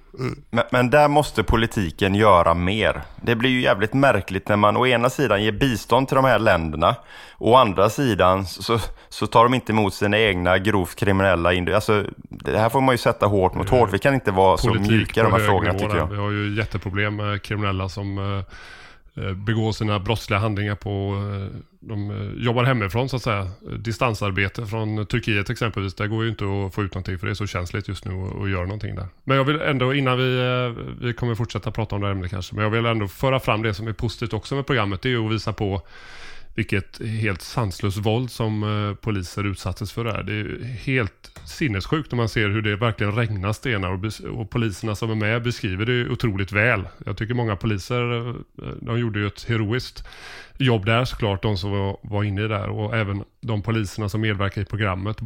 Men där måste politiken göra mer. Det blir ju jävligt märkligt när man å ena sidan ger bistånd till de här länderna och å andra sidan så tar de inte emot sina egna grovt kriminella. Alltså, det här får man ju sätta hårt mot hårt. Vi kan inte vara så mjuka i de här frågorna, tycker jag. Vi har ju jätteproblem med kriminella som begår sina brottsliga handlingar på... De jobbar hemifrån, så att säga. Distansarbete från Turkiet exempelvis. Det går ju inte att få ut någonting, för det är så känsligt just nu att göra någonting där. Men jag vill ändå, innan vi kommer fortsätta prata om det här ämnet kanske, men jag vill ändå föra fram det som är positivt också med programmet. Det är ju att visa på vilket helt sanslöst våld som poliser utsattes för det här. Det är helt sinnessjukt när man ser hur det verkligen regnar stenar, och poliserna som är med beskriver det otroligt väl. Jag tycker många poliser, de gjorde ju ett heroiskt jobb där, såklart, de som var inne där, och även de poliserna som medverkar i programmet,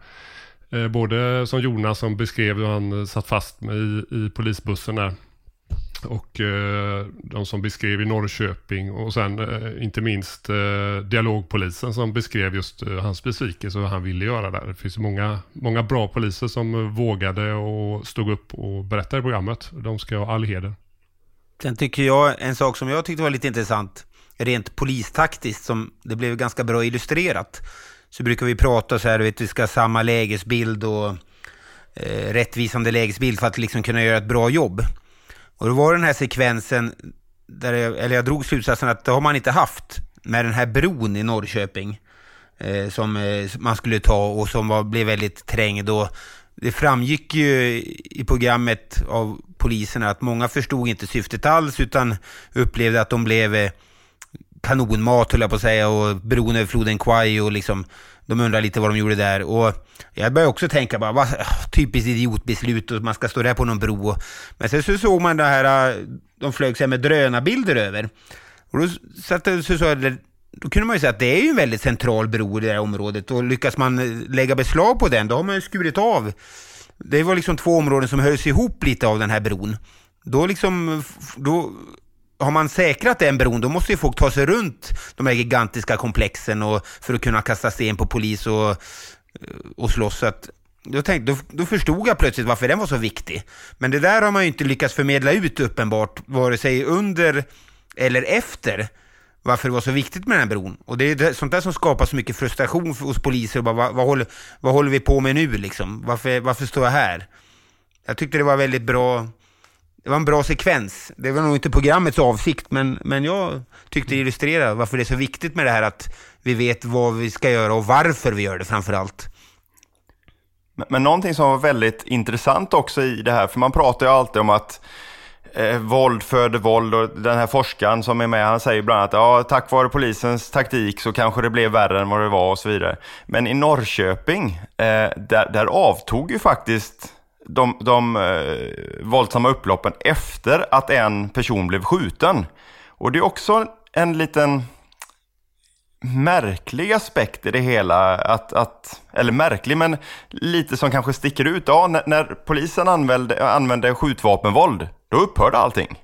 både som Jonas som beskrev hur han satt fast med i polisbussen där, och de som beskrev i Norrköping, och sen inte minst dialogpolisen som beskrev just hans besvikelse och vad han ville göra där. Det finns många bra poliser som vågade och stod upp och berättade i programmet. De ska ha all heder. Sen tycker jag, en sak som jag tyckte var lite intressant, rent polistaktiskt, som det blev ganska bra illustrerat, så brukar vi prata så här, vi ska ha samma lägesbild och rättvisande lägesbild för att liksom kunna göra ett bra jobb. Och då var den här sekvensen där jag drog slutsatsen att det har man inte haft med den här bron i Norrköping som man skulle ta och som blev väldigt trängd. Och det framgick ju i programmet av poliserna att många förstod inte syftet alls, utan upplevde att de blev kanonmat, höll jag på att säga, och bron över floden Kwai, och liksom de undrar lite vad de gjorde där. Och jag började också tänka bara, typiskt idiotbeslut, och man ska stå där på någon bro. Men sen så såg man det här, de flög sig med drönarbilder över. Och då kunde man ju säga att det är ju en väldigt central bro i det här området, och lyckas man lägga beslag på den, då har man ju skurit av. Det var liksom 2 områden som hölls ihop lite av den här bron. Då har man säkrat den bron, då måste ju folk ta sig runt de här gigantiska komplexen och för att kunna kasta sten på polis och slåss. Så att då förstod jag plötsligt varför den var så viktig. Men det där har man ju inte lyckats förmedla ut uppenbart, vare sig under eller efter, varför det var så viktigt med den här bron. Och det är sånt där som skapar så mycket frustration hos poliser. Bara, vad håller vi på med nu liksom? Varför står jag här? Jag tyckte det var väldigt bra. Det var en bra sekvens. Det var nog inte programmets avsikt, men jag tyckte det illustrerar varför det är så viktigt med det här, att vi vet vad vi ska göra och varför vi gör det framförallt. Men någonting som var väldigt intressant också i det här, för man pratar ju alltid om att våld föder våld, och den här forskaren som är med, han säger bland annat att tack vare polisens taktik så kanske det blev värre än vad det var och så vidare. Men i Norrköping, där avtog ju faktiskt de våldsamma upploppen efter att en person blev skjuten. Och det är också en liten märklig aspekt i det hela, eller märklig, men lite som kanske sticker ut. Ja, när polisen använde skjutvapenvåld, då upphörde allting.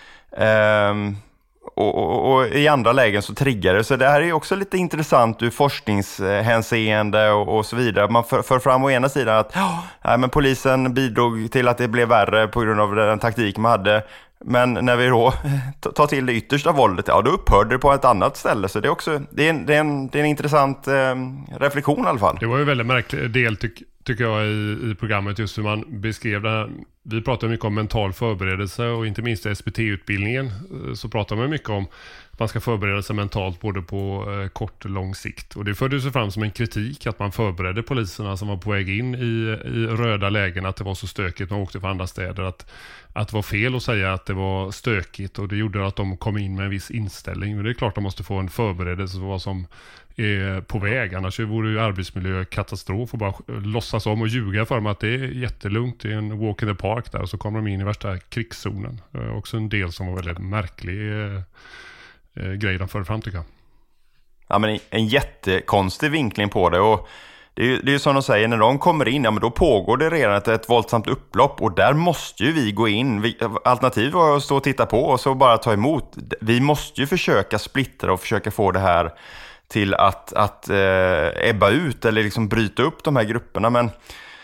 Och i andra lägen så triggar det. Så det här är också lite intressant ur forskningshänseende och så vidare. Man för fram å ena sidan att men polisen bidrog till att det blev värre på grund av den taktik man hade. Men när vi då tar till det yttersta våldet, då upphörde det på ett annat ställe. Så det är också det är en intressant reflektion i alla fall. Det var ju en väldigt märklig del tycker jag i programmet, just hur man beskrev det här. Vi pratar mycket om mental förberedelse, och inte minst i SPT-utbildningen så pratar man mycket om att man ska förbereda sig mentalt både på kort och lång sikt. Och det förde sig fram som en kritik att man förberedde poliserna som var på väg in i röda lägen, att det var så stökigt, man åkte från andra städer, att det var fel att säga att det var stökigt, och det gjorde att de kom in med en viss inställning. Men det är klart att de måste få en förberedelse för vad som är på väg, annars vore ju arbetsmiljö katastrof, och bara låtsas om och ljuga för dem att det är jättelugnt, det är en walk in the park där, och så kommer de in i värsta krigszonen. Också en del som var väldigt märklig grej de förde fram, tycker jag. Ja, men en jättekonstig vinkling på det, och det är ju som de säger, när de kommer in, men då pågår det redan ett våldsamt upplopp, och där måste ju vi gå in. Alternativet var att stå och titta på och så bara ta emot. Vi måste ju försöka splittra och försöka få det här till att ebba ut eller liksom bryta upp de här grupperna. Men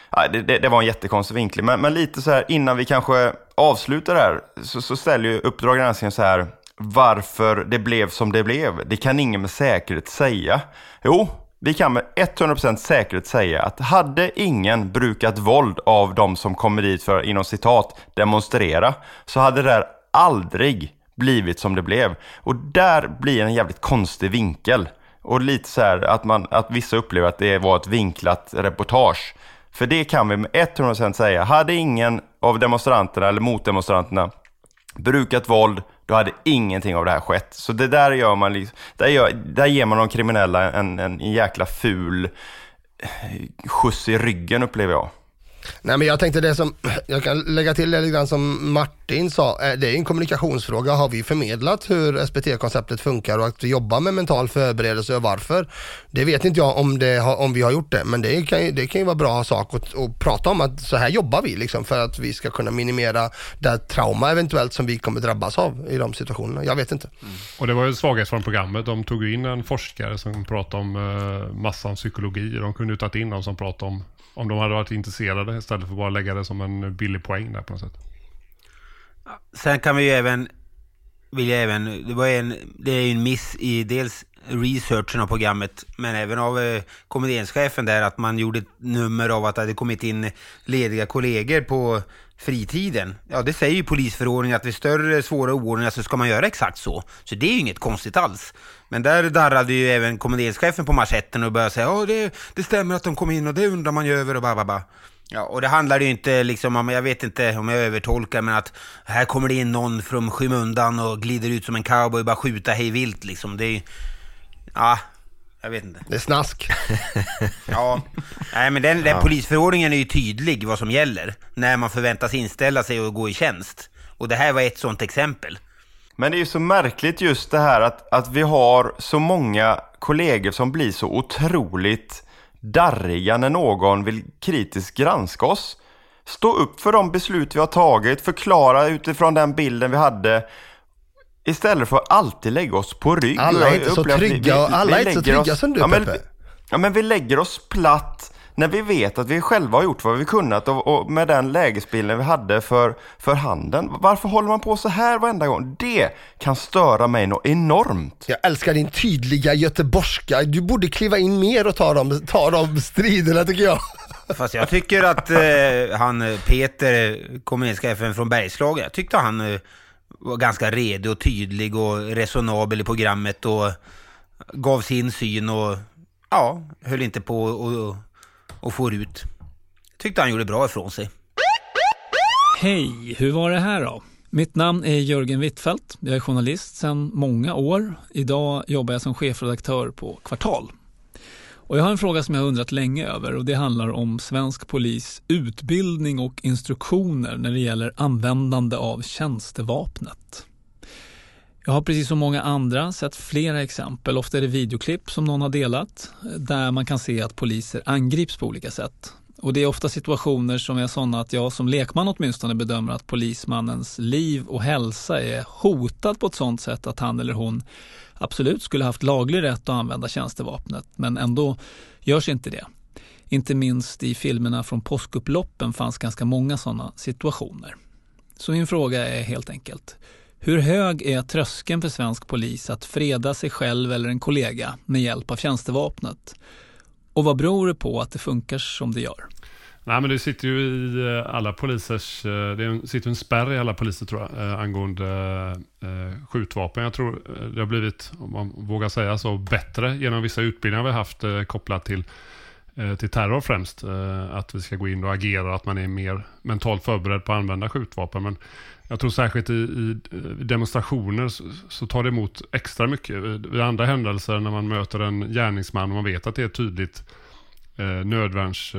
det var en jättekonstig vinkling. Men lite så här, innan vi kanske avslutar det här, så ställer ju Uppdrag granskning så här: varför det blev som det blev, det kan ingen med säkerhet säga. Jo, vi kan med 100% säkerhet säga att hade ingen brukat våld av de som kommer dit för, inom citat, demonstrera, så hade det där aldrig blivit som det blev. Och där blir en jävligt konstig vinkel. Och lite så här att vissa upplever att det var ett vinklat reportage. För det kan vi med 100% säga. Hade ingen av demonstranterna eller motdemonstranterna brukat våld, då hade ingenting av det här skett. Så det där gör man liksom, där ger man de kriminella en jäkla ful skjuts i ryggen, upplever jag. Nej, men jag tänkte det som, jag kan lägga till lite grann som Martin sa, det är en kommunikationsfråga. Har vi förmedlat hur SPT-konceptet funkar och att vi jobbar med mental förberedelse och varför? Det vet inte jag om vi har gjort det, men det kan ju vara bra sak att prata om att så här jobbar vi liksom, för att vi ska kunna minimera det trauma eventuellt som vi kommer drabbas av i de situationerna. Jag vet inte. Och det var ju svaghet från programmet. De tog in en forskare som pratade om massa om psykologi. De kunde ju tagit in någon som pratade om de hade varit intresserade istället för att bara lägga det som en billig poäng där på något sätt. Sen kan vi ju även det är ju en miss i dels researchen av programmet, men även av komedienschefen där, att man gjorde ett nummer av att det hade kommit in lediga kollegor på fritiden. Ja, det säger ju polisförordningen att vid större svåra oordningar så ska man göra exakt så. Så det är ju inget konstigt alls. Men där darrade ju även komedienschefen på marschetten och började säga det stämmer att de kom in och det undrar man ju över och bara. Ja, och det handlar ju inte liksom om, jag vet inte om jag övertolkar, men att här kommer det in någon från skymundan och glider ut som en cowboy och bara skjuta hej vilt liksom. Det är ju, jag vet inte. Det är snask. Ja, nej, men den polisförordningen är ju tydlig vad som gäller när man förväntas inställa sig och gå i tjänst. Och det här var ett sånt exempel. Men det är ju så märkligt just det här att vi har så många kollegor som blir så otroligt darriga när någon vill kritiskt granska oss. Stå upp för de beslut vi har tagit, förklara utifrån den bilden vi hade, istället för att alltid lägga oss på rygg. Alla är inte så trygga, alla är inte så trygga som du, Peppe. Men vi lägger oss platt när vi vet att vi själva har gjort vad vi kunnat och med den lägesbilden vi hade för handen. Varför håller man på så här varenda gång? Det kan störa mig något enormt. Jag älskar din tydliga göteborgska. Du borde kliva in mer och ta de striderna, tycker jag. Fast jag tycker att han Peter, komedienschefen från Bergslagen, jag tyckte han var ganska redo och tydlig och resonabel i programmet och gav sin syn och höll inte på och får ut. Tyckte han gjorde bra ifrån sig. Hej, hur var det här då? Mitt namn är Jörgen Wittfeldt. Jag är journalist sedan många år. Idag jobbar jag som chefredaktör på Kvartal. Och jag har en fråga som jag har undrat länge över, och det handlar om svensk polis utbildning och instruktioner när det gäller användande av tjänstevapnet. Jag har precis som många andra sett flera exempel, ofta är det videoklipp som någon har delat, där man kan se att poliser angrips på olika sätt. Och det är ofta situationer som är sådana att jag som lekman åtminstone bedömer att polismannens liv och hälsa är hotad på ett sådant sätt att han eller hon absolut skulle haft laglig rätt att använda tjänstevapnet, men ändå görs inte det. Inte minst i filmerna från påskupploppen fanns ganska många sådana situationer. Så min fråga är helt enkelt: hur hög är tröskeln för svensk polis att freda sig själv eller en kollega med hjälp av tjänstevapnet? Och vad beror det på att det funkar som det gör? Nej, men det sitter ju i alla polisers, sitter en spärr i alla poliser tror jag, angående skjutvapen. Jag tror det har blivit, om man vågar säga så, bättre genom vissa utbildningar vi har haft kopplat till terror främst. Att vi ska gå in och agera, att man är mer mentalt förberedd på att använda skjutvapen. Men jag tror särskilt i demonstrationer så tar det emot extra mycket. Vid andra händelser när man möter en gärningsman och man vet att det är tydligt nödvärns...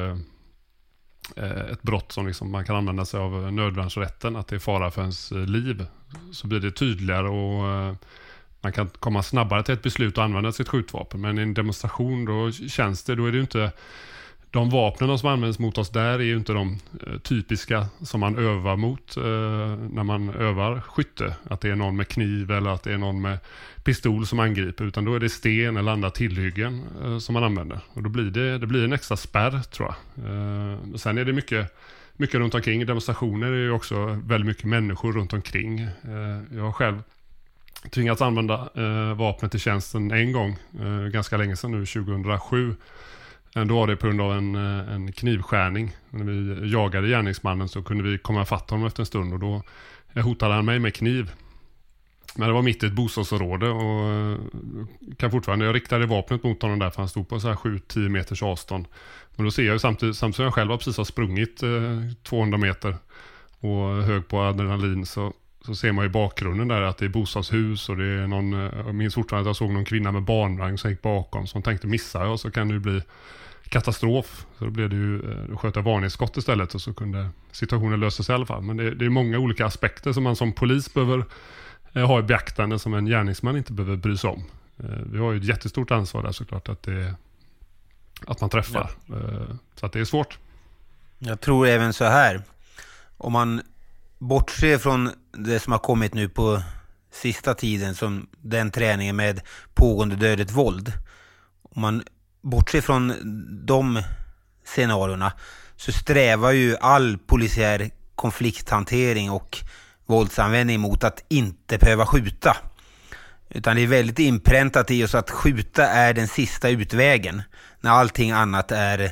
ett brott som liksom man kan använda sig av nödvärnsrätten, att det är fara för ens liv, så blir det tydligare och man kan komma snabbare till ett beslut och använda sitt skjutvapen. Men i en demonstration då är det ju inte, de vapnen som används mot oss där är ju inte de typiska som man övar mot när man övar skytte. Att det är någon med kniv eller att det är någon med pistol som angriper, utan då är det sten eller andra tillhyggen som man använder. Och då blir det blir en extra spärr, tror jag. Sen är det mycket runt omkring. Demonstrationer är ju också väldigt mycket människor runt omkring. Jag har själv tvingats använda vapnet i tjänsten en gång, ganska länge sedan nu, 2007. Då var det på grund av en knivskärning. När vi jagade gärningsmannen så kunde vi komma fatt honom efter en stund, och då hotade han mig med kniv. Men det var mitt i ett bostadsområde och kan fortfarande, jag riktade vapnet mot honom där för han stod på så här 7-10 meters avstånd. Men då ser jag ju samtidigt som jag själv precis har sprungit 200 meter och hög på adrenalin, så ser man i bakgrunden där att det är bostadshus och det är någon, jag minns fortfarande att jag såg någon kvinna med barnvagn som gick bakom som tänkte missa och så kan det ju bli katastrof. Så då blev det ju, då sköt jag varningsskott istället och så kunde situationen lösa sig i alla fall. Men det är många olika aspekter som man som polis behöver ha i beaktande som en gärningsman inte behöver bry sig om. Vi har ju ett jättestort ansvar där såklart att man träffar. Ja. Så att det är svårt. Jag tror även så här, om man bortser från det som har kommit nu på sista tiden, som den träningen med pågående dödligt våld, om man bortser från de scenarierna, så strävar ju all polisiär konflikthantering och våldsanvändning mot att inte behöva skjuta. Utan det är väldigt inpräntat i oss att skjuta är den sista utvägen när allting annat är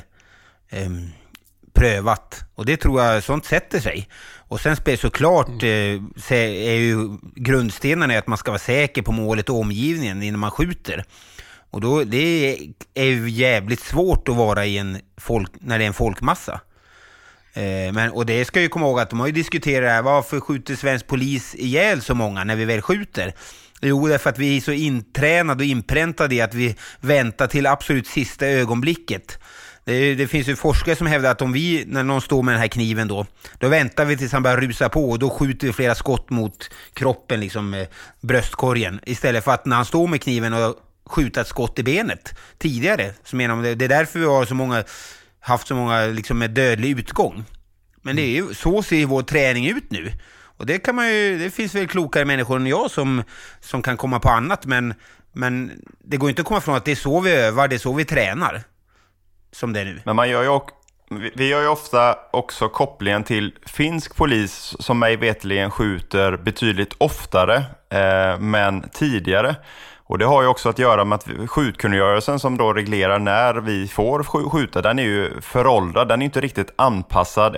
prövat. Och det tror jag sånt sätter sig. Och sen såklart är ju grundstenarna att man ska vara säker på målet och omgivningen innan man skjuter. Och då, det är ju jävligt svårt att vara när det är en folkmassa. Och det ska ju komma ihåg att de har ju diskuterat här, varför skjuter svensk polis ihjäl så många när vi väl skjuter? Jo, därför att vi är så intränade och inpräntade i att vi väntar till absolut sista ögonblicket. Det finns ju forskare som hävdar att om vi, när någon står med den här kniven då väntar vi tills han börjar rusa på och då skjuter vi flera skott mot kroppen, liksom bröstkorgen, istället för att när han står med kniven och skjuta ett skott i benet tidigare. Så menar det är därför vi har haft så många liksom med dödlig utgång. Men det är ju, så ser vår träning ut nu. Och det kan det finns väl klokare människor än jag som kan komma på annat, men det går inte att komma från att det är så vi övar, det är så vi tränar som det är nu. Men vi gör ju ofta också kopplingen till finsk polis som mig vetligen skjuter betydligt oftare men tidigare. Och det har ju också att göra med att skjutkungörelsen som då reglerar när vi får skjuta, den är ju föråldrad. Den är inte riktigt anpassad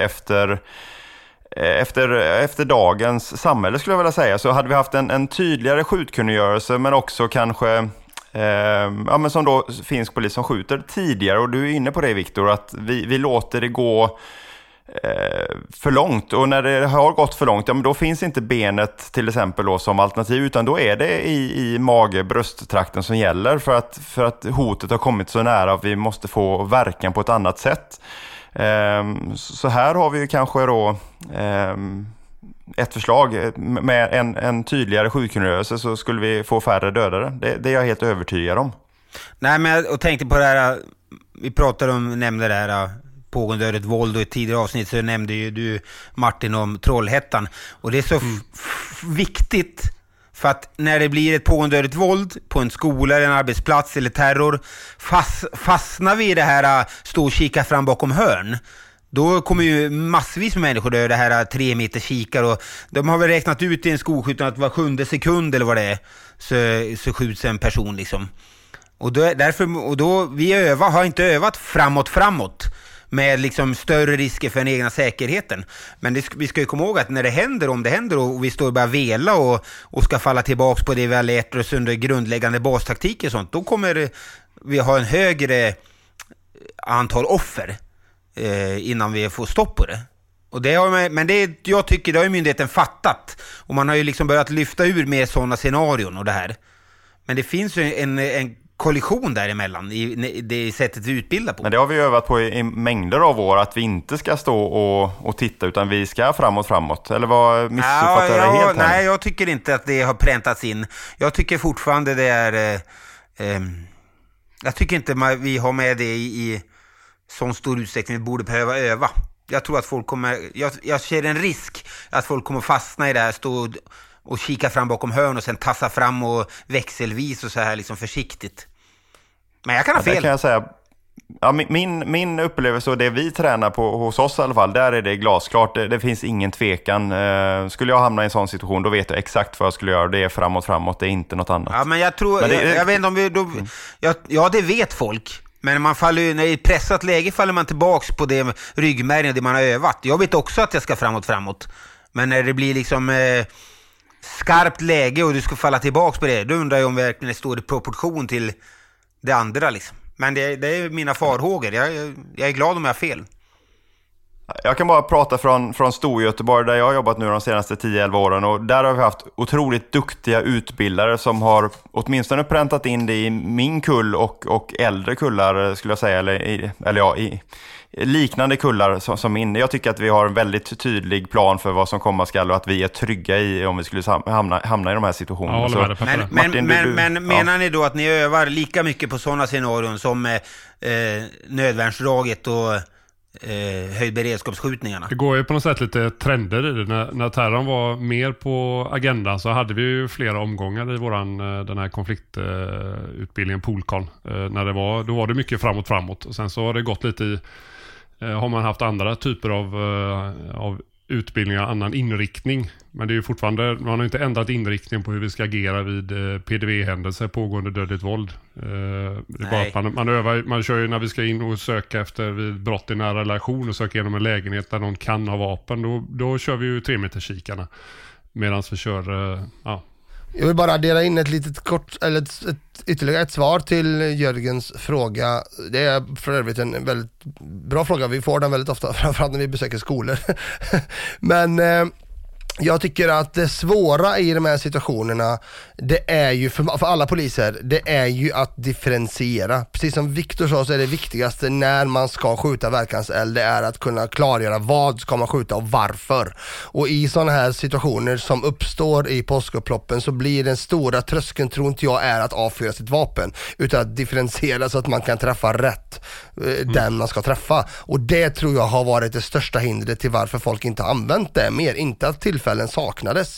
efter dagens samhälle, skulle jag vilja säga. Så hade vi haft en tydligare skjutkungörelse, men också kanske men som då finsk polis som skjuter tidigare. Och du är inne på det, Viktor, att vi låter det gå för långt, och när det har gått för långt, men då finns inte benet till exempel då som alternativ, utan då är det i mage-brösttrakten som gäller, för att hotet har kommit så nära att vi måste få verkan på ett annat sätt. Så här har vi ju kanske då ett förslag med en tydligare skjutkungörelse, så skulle vi få färre dödare. Det är jag helt övertygad om. Nej, men jag tänkte på det här, vi nämnde det här pågående dödligt våld, och i ett tidigare avsnitt så nämnde ju du, Martin, om Trollhättan. Och det är så viktigt, för att när det blir ett pågående dödligt våld på en skola eller en arbetsplats eller terror, fastnar vi i det här stå och kika fram bakom hörn, då kommer ju massvis med människor dö, det här 3 meter kikar, och de har väl räknat ut i en skolskjutning att var 7:e sekund eller vad det är så skjuts en person liksom. Och då vi har inte övat framåt med liksom större risker för den egna säkerheten. Men vi ska ju komma ihåg att när det händer, om det händer och vi står bara vela och ska falla tillbaka på det vi har lärt oss under grundläggande bastaktiker och sånt, då kommer vi ha en högre antal offer innan vi får stopp på det. Och jag tycker det har ju myndigheten fattat, och man har ju liksom börjat lyfta ur med sådana scenarion och det här. Men det finns ju en kollision däremellan i det sättet vi utbildar på. Men det har vi övat på i mängder av år, att vi inte ska stå och titta, utan vi ska framåt. Eller vad missuppfattar jag helt här? Nej, jag tycker inte att det har präntats in. Jag tycker fortfarande det är jag tycker inte vi har med det sån stor utsträckning vi borde behöva öva. Jag tror att folk kommer, jag ser en risk att folk kommer fastna i det här, stå och kika fram bakom hörn och sen tassa fram och växelvis och så här liksom försiktigt. Men jag kan ha fel. Det kan jag säga. Ja, min upplevelse och det vi tränar på hos oss i alla fall, där är det glasklart. Det finns ingen tvekan. Skulle jag hamna i en sån situation, då vet jag exakt vad jag skulle göra. Det är framåt. Det är inte något annat. Ja, men jag tror, jag vet inte om ja, det vet folk. Men man faller, när i ett pressat läge faller man tillbaks på det ryggmärgen, det man har övat. Jag vet också att jag ska framåt. Men när det blir liksom skarpt läge och du ska falla tillbaks på det, då undrar jag om verkligen det står i proportion till det andra liksom. Men det är mina farhågor. Jag är glad om jag har fel. Jag kan bara prata från Storgöteborg där jag har jobbat nu de senaste 10-11 åren, och där har vi haft otroligt duktiga utbildare som har åtminstone präntat in det i min kull och äldre kullar skulle jag säga, i liknande kullar som min. Jag tycker att vi har en väldigt tydlig plan för vad som komma skall och att vi är trygga i om vi skulle hamna i de här situationerna. Ja, men menar ni då att ni övar lika mycket på sådana scenarion som nödvärnsdraget och höjdberedskapsskjutningarna? Det går ju på något sätt lite trender i det. När terrorn var mer på agendan så hade vi ju flera omgångar i den här konfliktutbildningen Polkon. Då var det mycket framåt och sen så har det gått lite i har man haft andra typer av utbildningar, annan inriktning. Men det är ju fortfarande, man har inte ändrat inriktning på hur vi ska agera vid PDV-händelser, pågående dödligt våld. Det är bara att man kör ju när vi ska in och söka efter vid brott i nära relation och söka igenom en lägenhet där någon kan ha vapen. Då kör vi ju 3-meterskikarna medan vi kör, Jag vill bara addera in ett litet ytterligare ett svar till Jörgens fråga. Det är för övrigt en väldigt bra fråga. Vi får den väldigt ofta, framförallt när vi besöker skolor. Men jag tycker att det svåra i de här situationerna, det är ju för alla poliser, det är ju att differentiera. Precis som Viktor sa, så är det viktigaste när man ska skjuta verkanseld, det är att kunna klargöra vad ska man skjuta och varför. Och i sådana här situationer som uppstår i påskupploppen så blir den stora tröskeln, tror inte jag, är att avfyra sitt vapen, utan att differentiera så att man kan träffa rätt den man ska träffa. Och det tror jag har varit det största hindret till varför folk inte har använt det mer, inte att tillfällen saknades.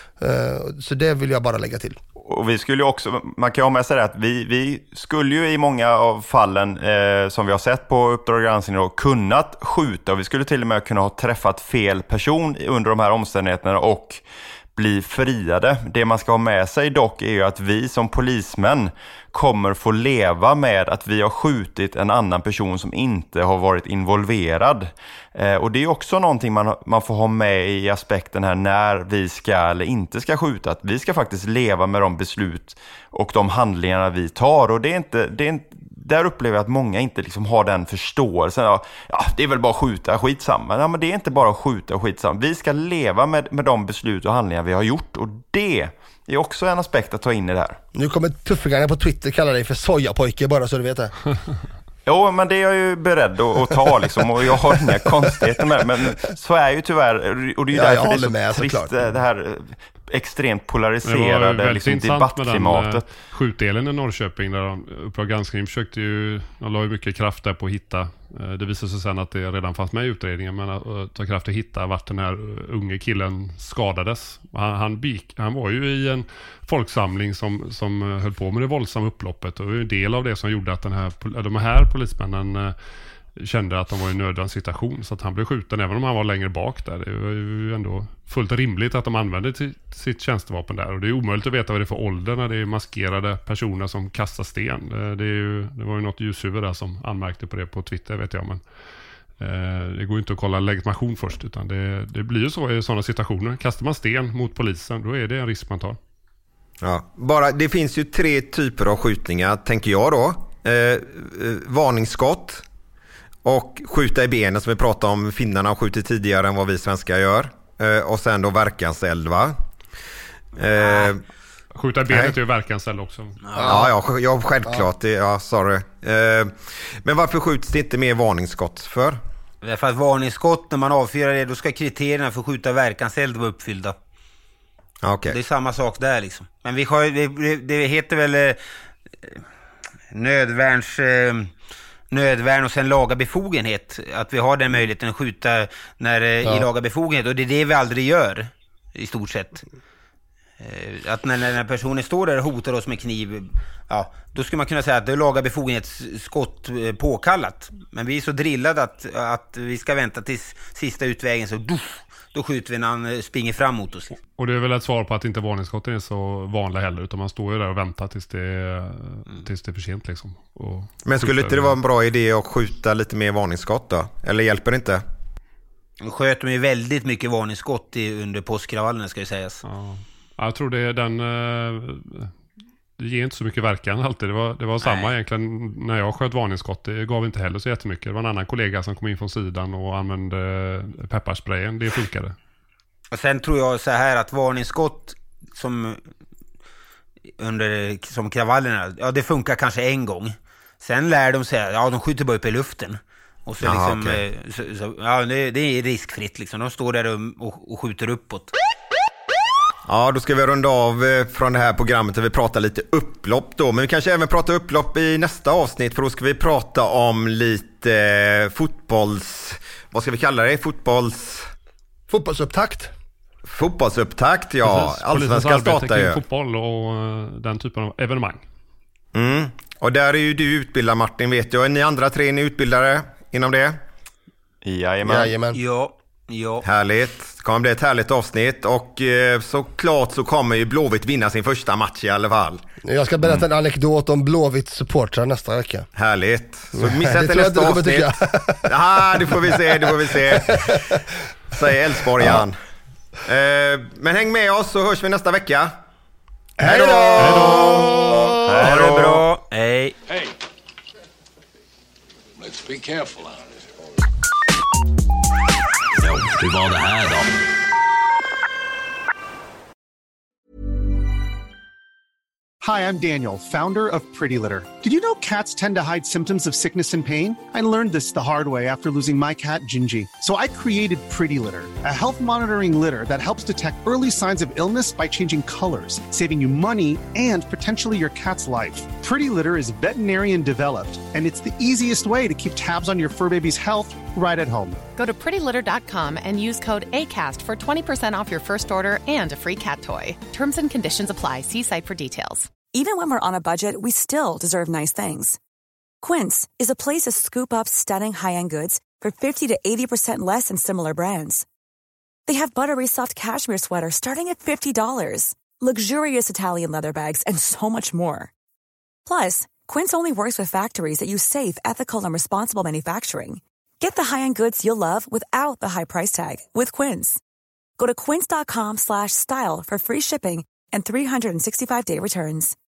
Så det vill jag bara lägga till. Och vi skulle ju också, man kan ju ha med sig det att vi skulle ju i många av fallen som vi har sett på Uppdrag granskning då, kunnat skjuta, och vi skulle till och med kunna ha träffat fel person under de här omständigheterna och bli friade. Det man ska ha med sig dock är ju att vi som polismän kommer få leva med att vi har skjutit en annan person som inte har varit involverad. Och det är också någonting man får ha med i aspekten här när vi ska eller inte ska skjuta. Att vi ska faktiskt leva med de beslut och de handlingarna vi tar. Och det är inte där upplever jag att många inte liksom har den förståelsen. Ja, det är väl bara skjuta, skitsamma. Ja, men det är inte bara skjuta, skitsamma. Vi ska leva med de beslut och handlingar vi har gjort. Och det är också en aspekt att ta in i det här. Nu kommer tuffingarna på Twitter kalla dig för sojapojke, bara så du vet det. Jo, men det är jag ju beredd att ta liksom, och jag har inga konstigheter med. Men så är ju tyvärr, och det är ju därför det är så med, trist, såklart. Det här extremt polariserade liksom, debattklimatet. Med skjutdelen i Norrköping där Uppdrag granskning försökte ju, de la ju mycket kraft där på att hitta, det visade sig sen att det redan fanns med i utredningen, men att ta kraft att hitta vart den här unge killen skadades. Han var ju i en folksamling som höll på med det våldsamma upploppet, och det var ju en del av det som gjorde att de här polismännen kände att de var i en nödvärnssituation, så att han blev skjuten även om han var längre bak där. Det var ju ändå fullt rimligt att de använde sitt tjänstevapen där, och det är omöjligt att veta vad det är för ålder när det är maskerade personer som kastar sten. Det var ju något ljushuvud där som anmärkte på det på Twitter, vet jag, men det går ju inte att kolla legitimation först, utan det blir ju så i sådana situationer. Kastar man sten mot polisen, då är det en risk man tar. Ja, det finns ju 3 typer av skjutningar, tänker jag då. Varningsskott och skjuta i benen, som vi pratade om. Finnarna har skjutit tidigare än vad vi svenskar gör. Och sen då verkanseld, va? Skjuta i benet är ju verkanseld också. Ja, självklart. Sorry. Men varför skjuts det inte mer varningsskott för? Därför att varningsskott, när man avfyrar det, då ska kriterierna för skjuta verkanseld vara uppfyllda. Okay. Det är samma sak där liksom. Men det heter väl nödvärns nödvärn och sen laga befogenhet. Att vi har den möjligheten att skjuta i laga befogenhet. Och det är det vi aldrig gör i stort sett. Att när personen står där och hotar oss med kniv, då ska man kunna säga att det är laga befogenhetsskott påkallat. Men vi är så drillade att vi ska vänta till sista utvägen, så då skjuter vi när han springer fram mot oss. Och det är väl ett svar på att inte varningsskotten är så vanliga heller, utan man står ju där och väntar tills det är för sent liksom. Men skulle inte det vara en bra idé att skjuta lite mer varningsskott då? Eller hjälper det inte? De sköt ju väldigt mycket varningsskott under påskkravallerna, ska ju sägas. Ja. Jag tror det ger inte så mycket verkan alltid. Det var samma egentligen när jag sköt varningsskott. Det gav inte heller så jättemycket. Det var en annan kollega som kom in från sidan och använde pepparsprayen. Det funkade. Och sen tror jag så här att varningsskott som kravallerna, det funkar kanske en gång. Sen lär de sig de skjuter bara upp i luften. Och så det är riskfritt liksom. De står där och skjuter uppåt. Ja, då ska vi runda av från det här programmet där vi pratar lite upplopp då. Men vi kanske även pratar upplopp i nästa avsnitt, för då ska vi prata om lite vad ska vi kalla det? Fotbollsupptakt. Fotbollsupptakt, ja. Allsvenskan startar ju. Fotboll och den typen av evenemang. Och där är ju du utbildad, Martin, vet jag. Är ni andra tre ni utbildare inom det? Jajamän. Ja. Härligt. Det kommer bli ett härligt avsnitt. Och såklart så kommer ju Blåvitt vinna sin första match i alla fall. Jag ska berätta en anekdot om Blåvitt supportrar nästa vecka. Härligt. Så missa inte nästa avsnitt. Det får vi se. Säger Älvsborgaren. Men häng med oss så hörs vi nästa vecka. Hej då! Ha det bra. Hej. Hey. Let's be careful out there. Hur var det här då? Hi, I'm Daniel, founder of Pretty Litter. Did you know cats tend to hide symptoms of sickness and pain? I learned this the hard way after losing my cat, Gingy. So I created Pretty Litter, a health monitoring litter that helps detect early signs of illness by changing colors, saving you money and potentially your cat's life. Pretty Litter is veterinarian developed, and it's the easiest way to keep tabs on your fur baby's health right at home. Go to prettylitter.com and use code ACAST for 20% off your first order and a free cat toy. Terms and conditions apply. See site for details. Even when we're on a budget, we still deserve nice things. Quince is a place to scoop up stunning high-end goods for 50 to 80% less than similar brands. They have buttery soft cashmere sweaters starting at $50, luxurious Italian leather bags, and so much more. Plus, Quince only works with factories that use safe, ethical, and responsible manufacturing. Get the high-end goods you'll love without the high price tag with Quince. Go to quince.com/style for free shipping and 365-day returns.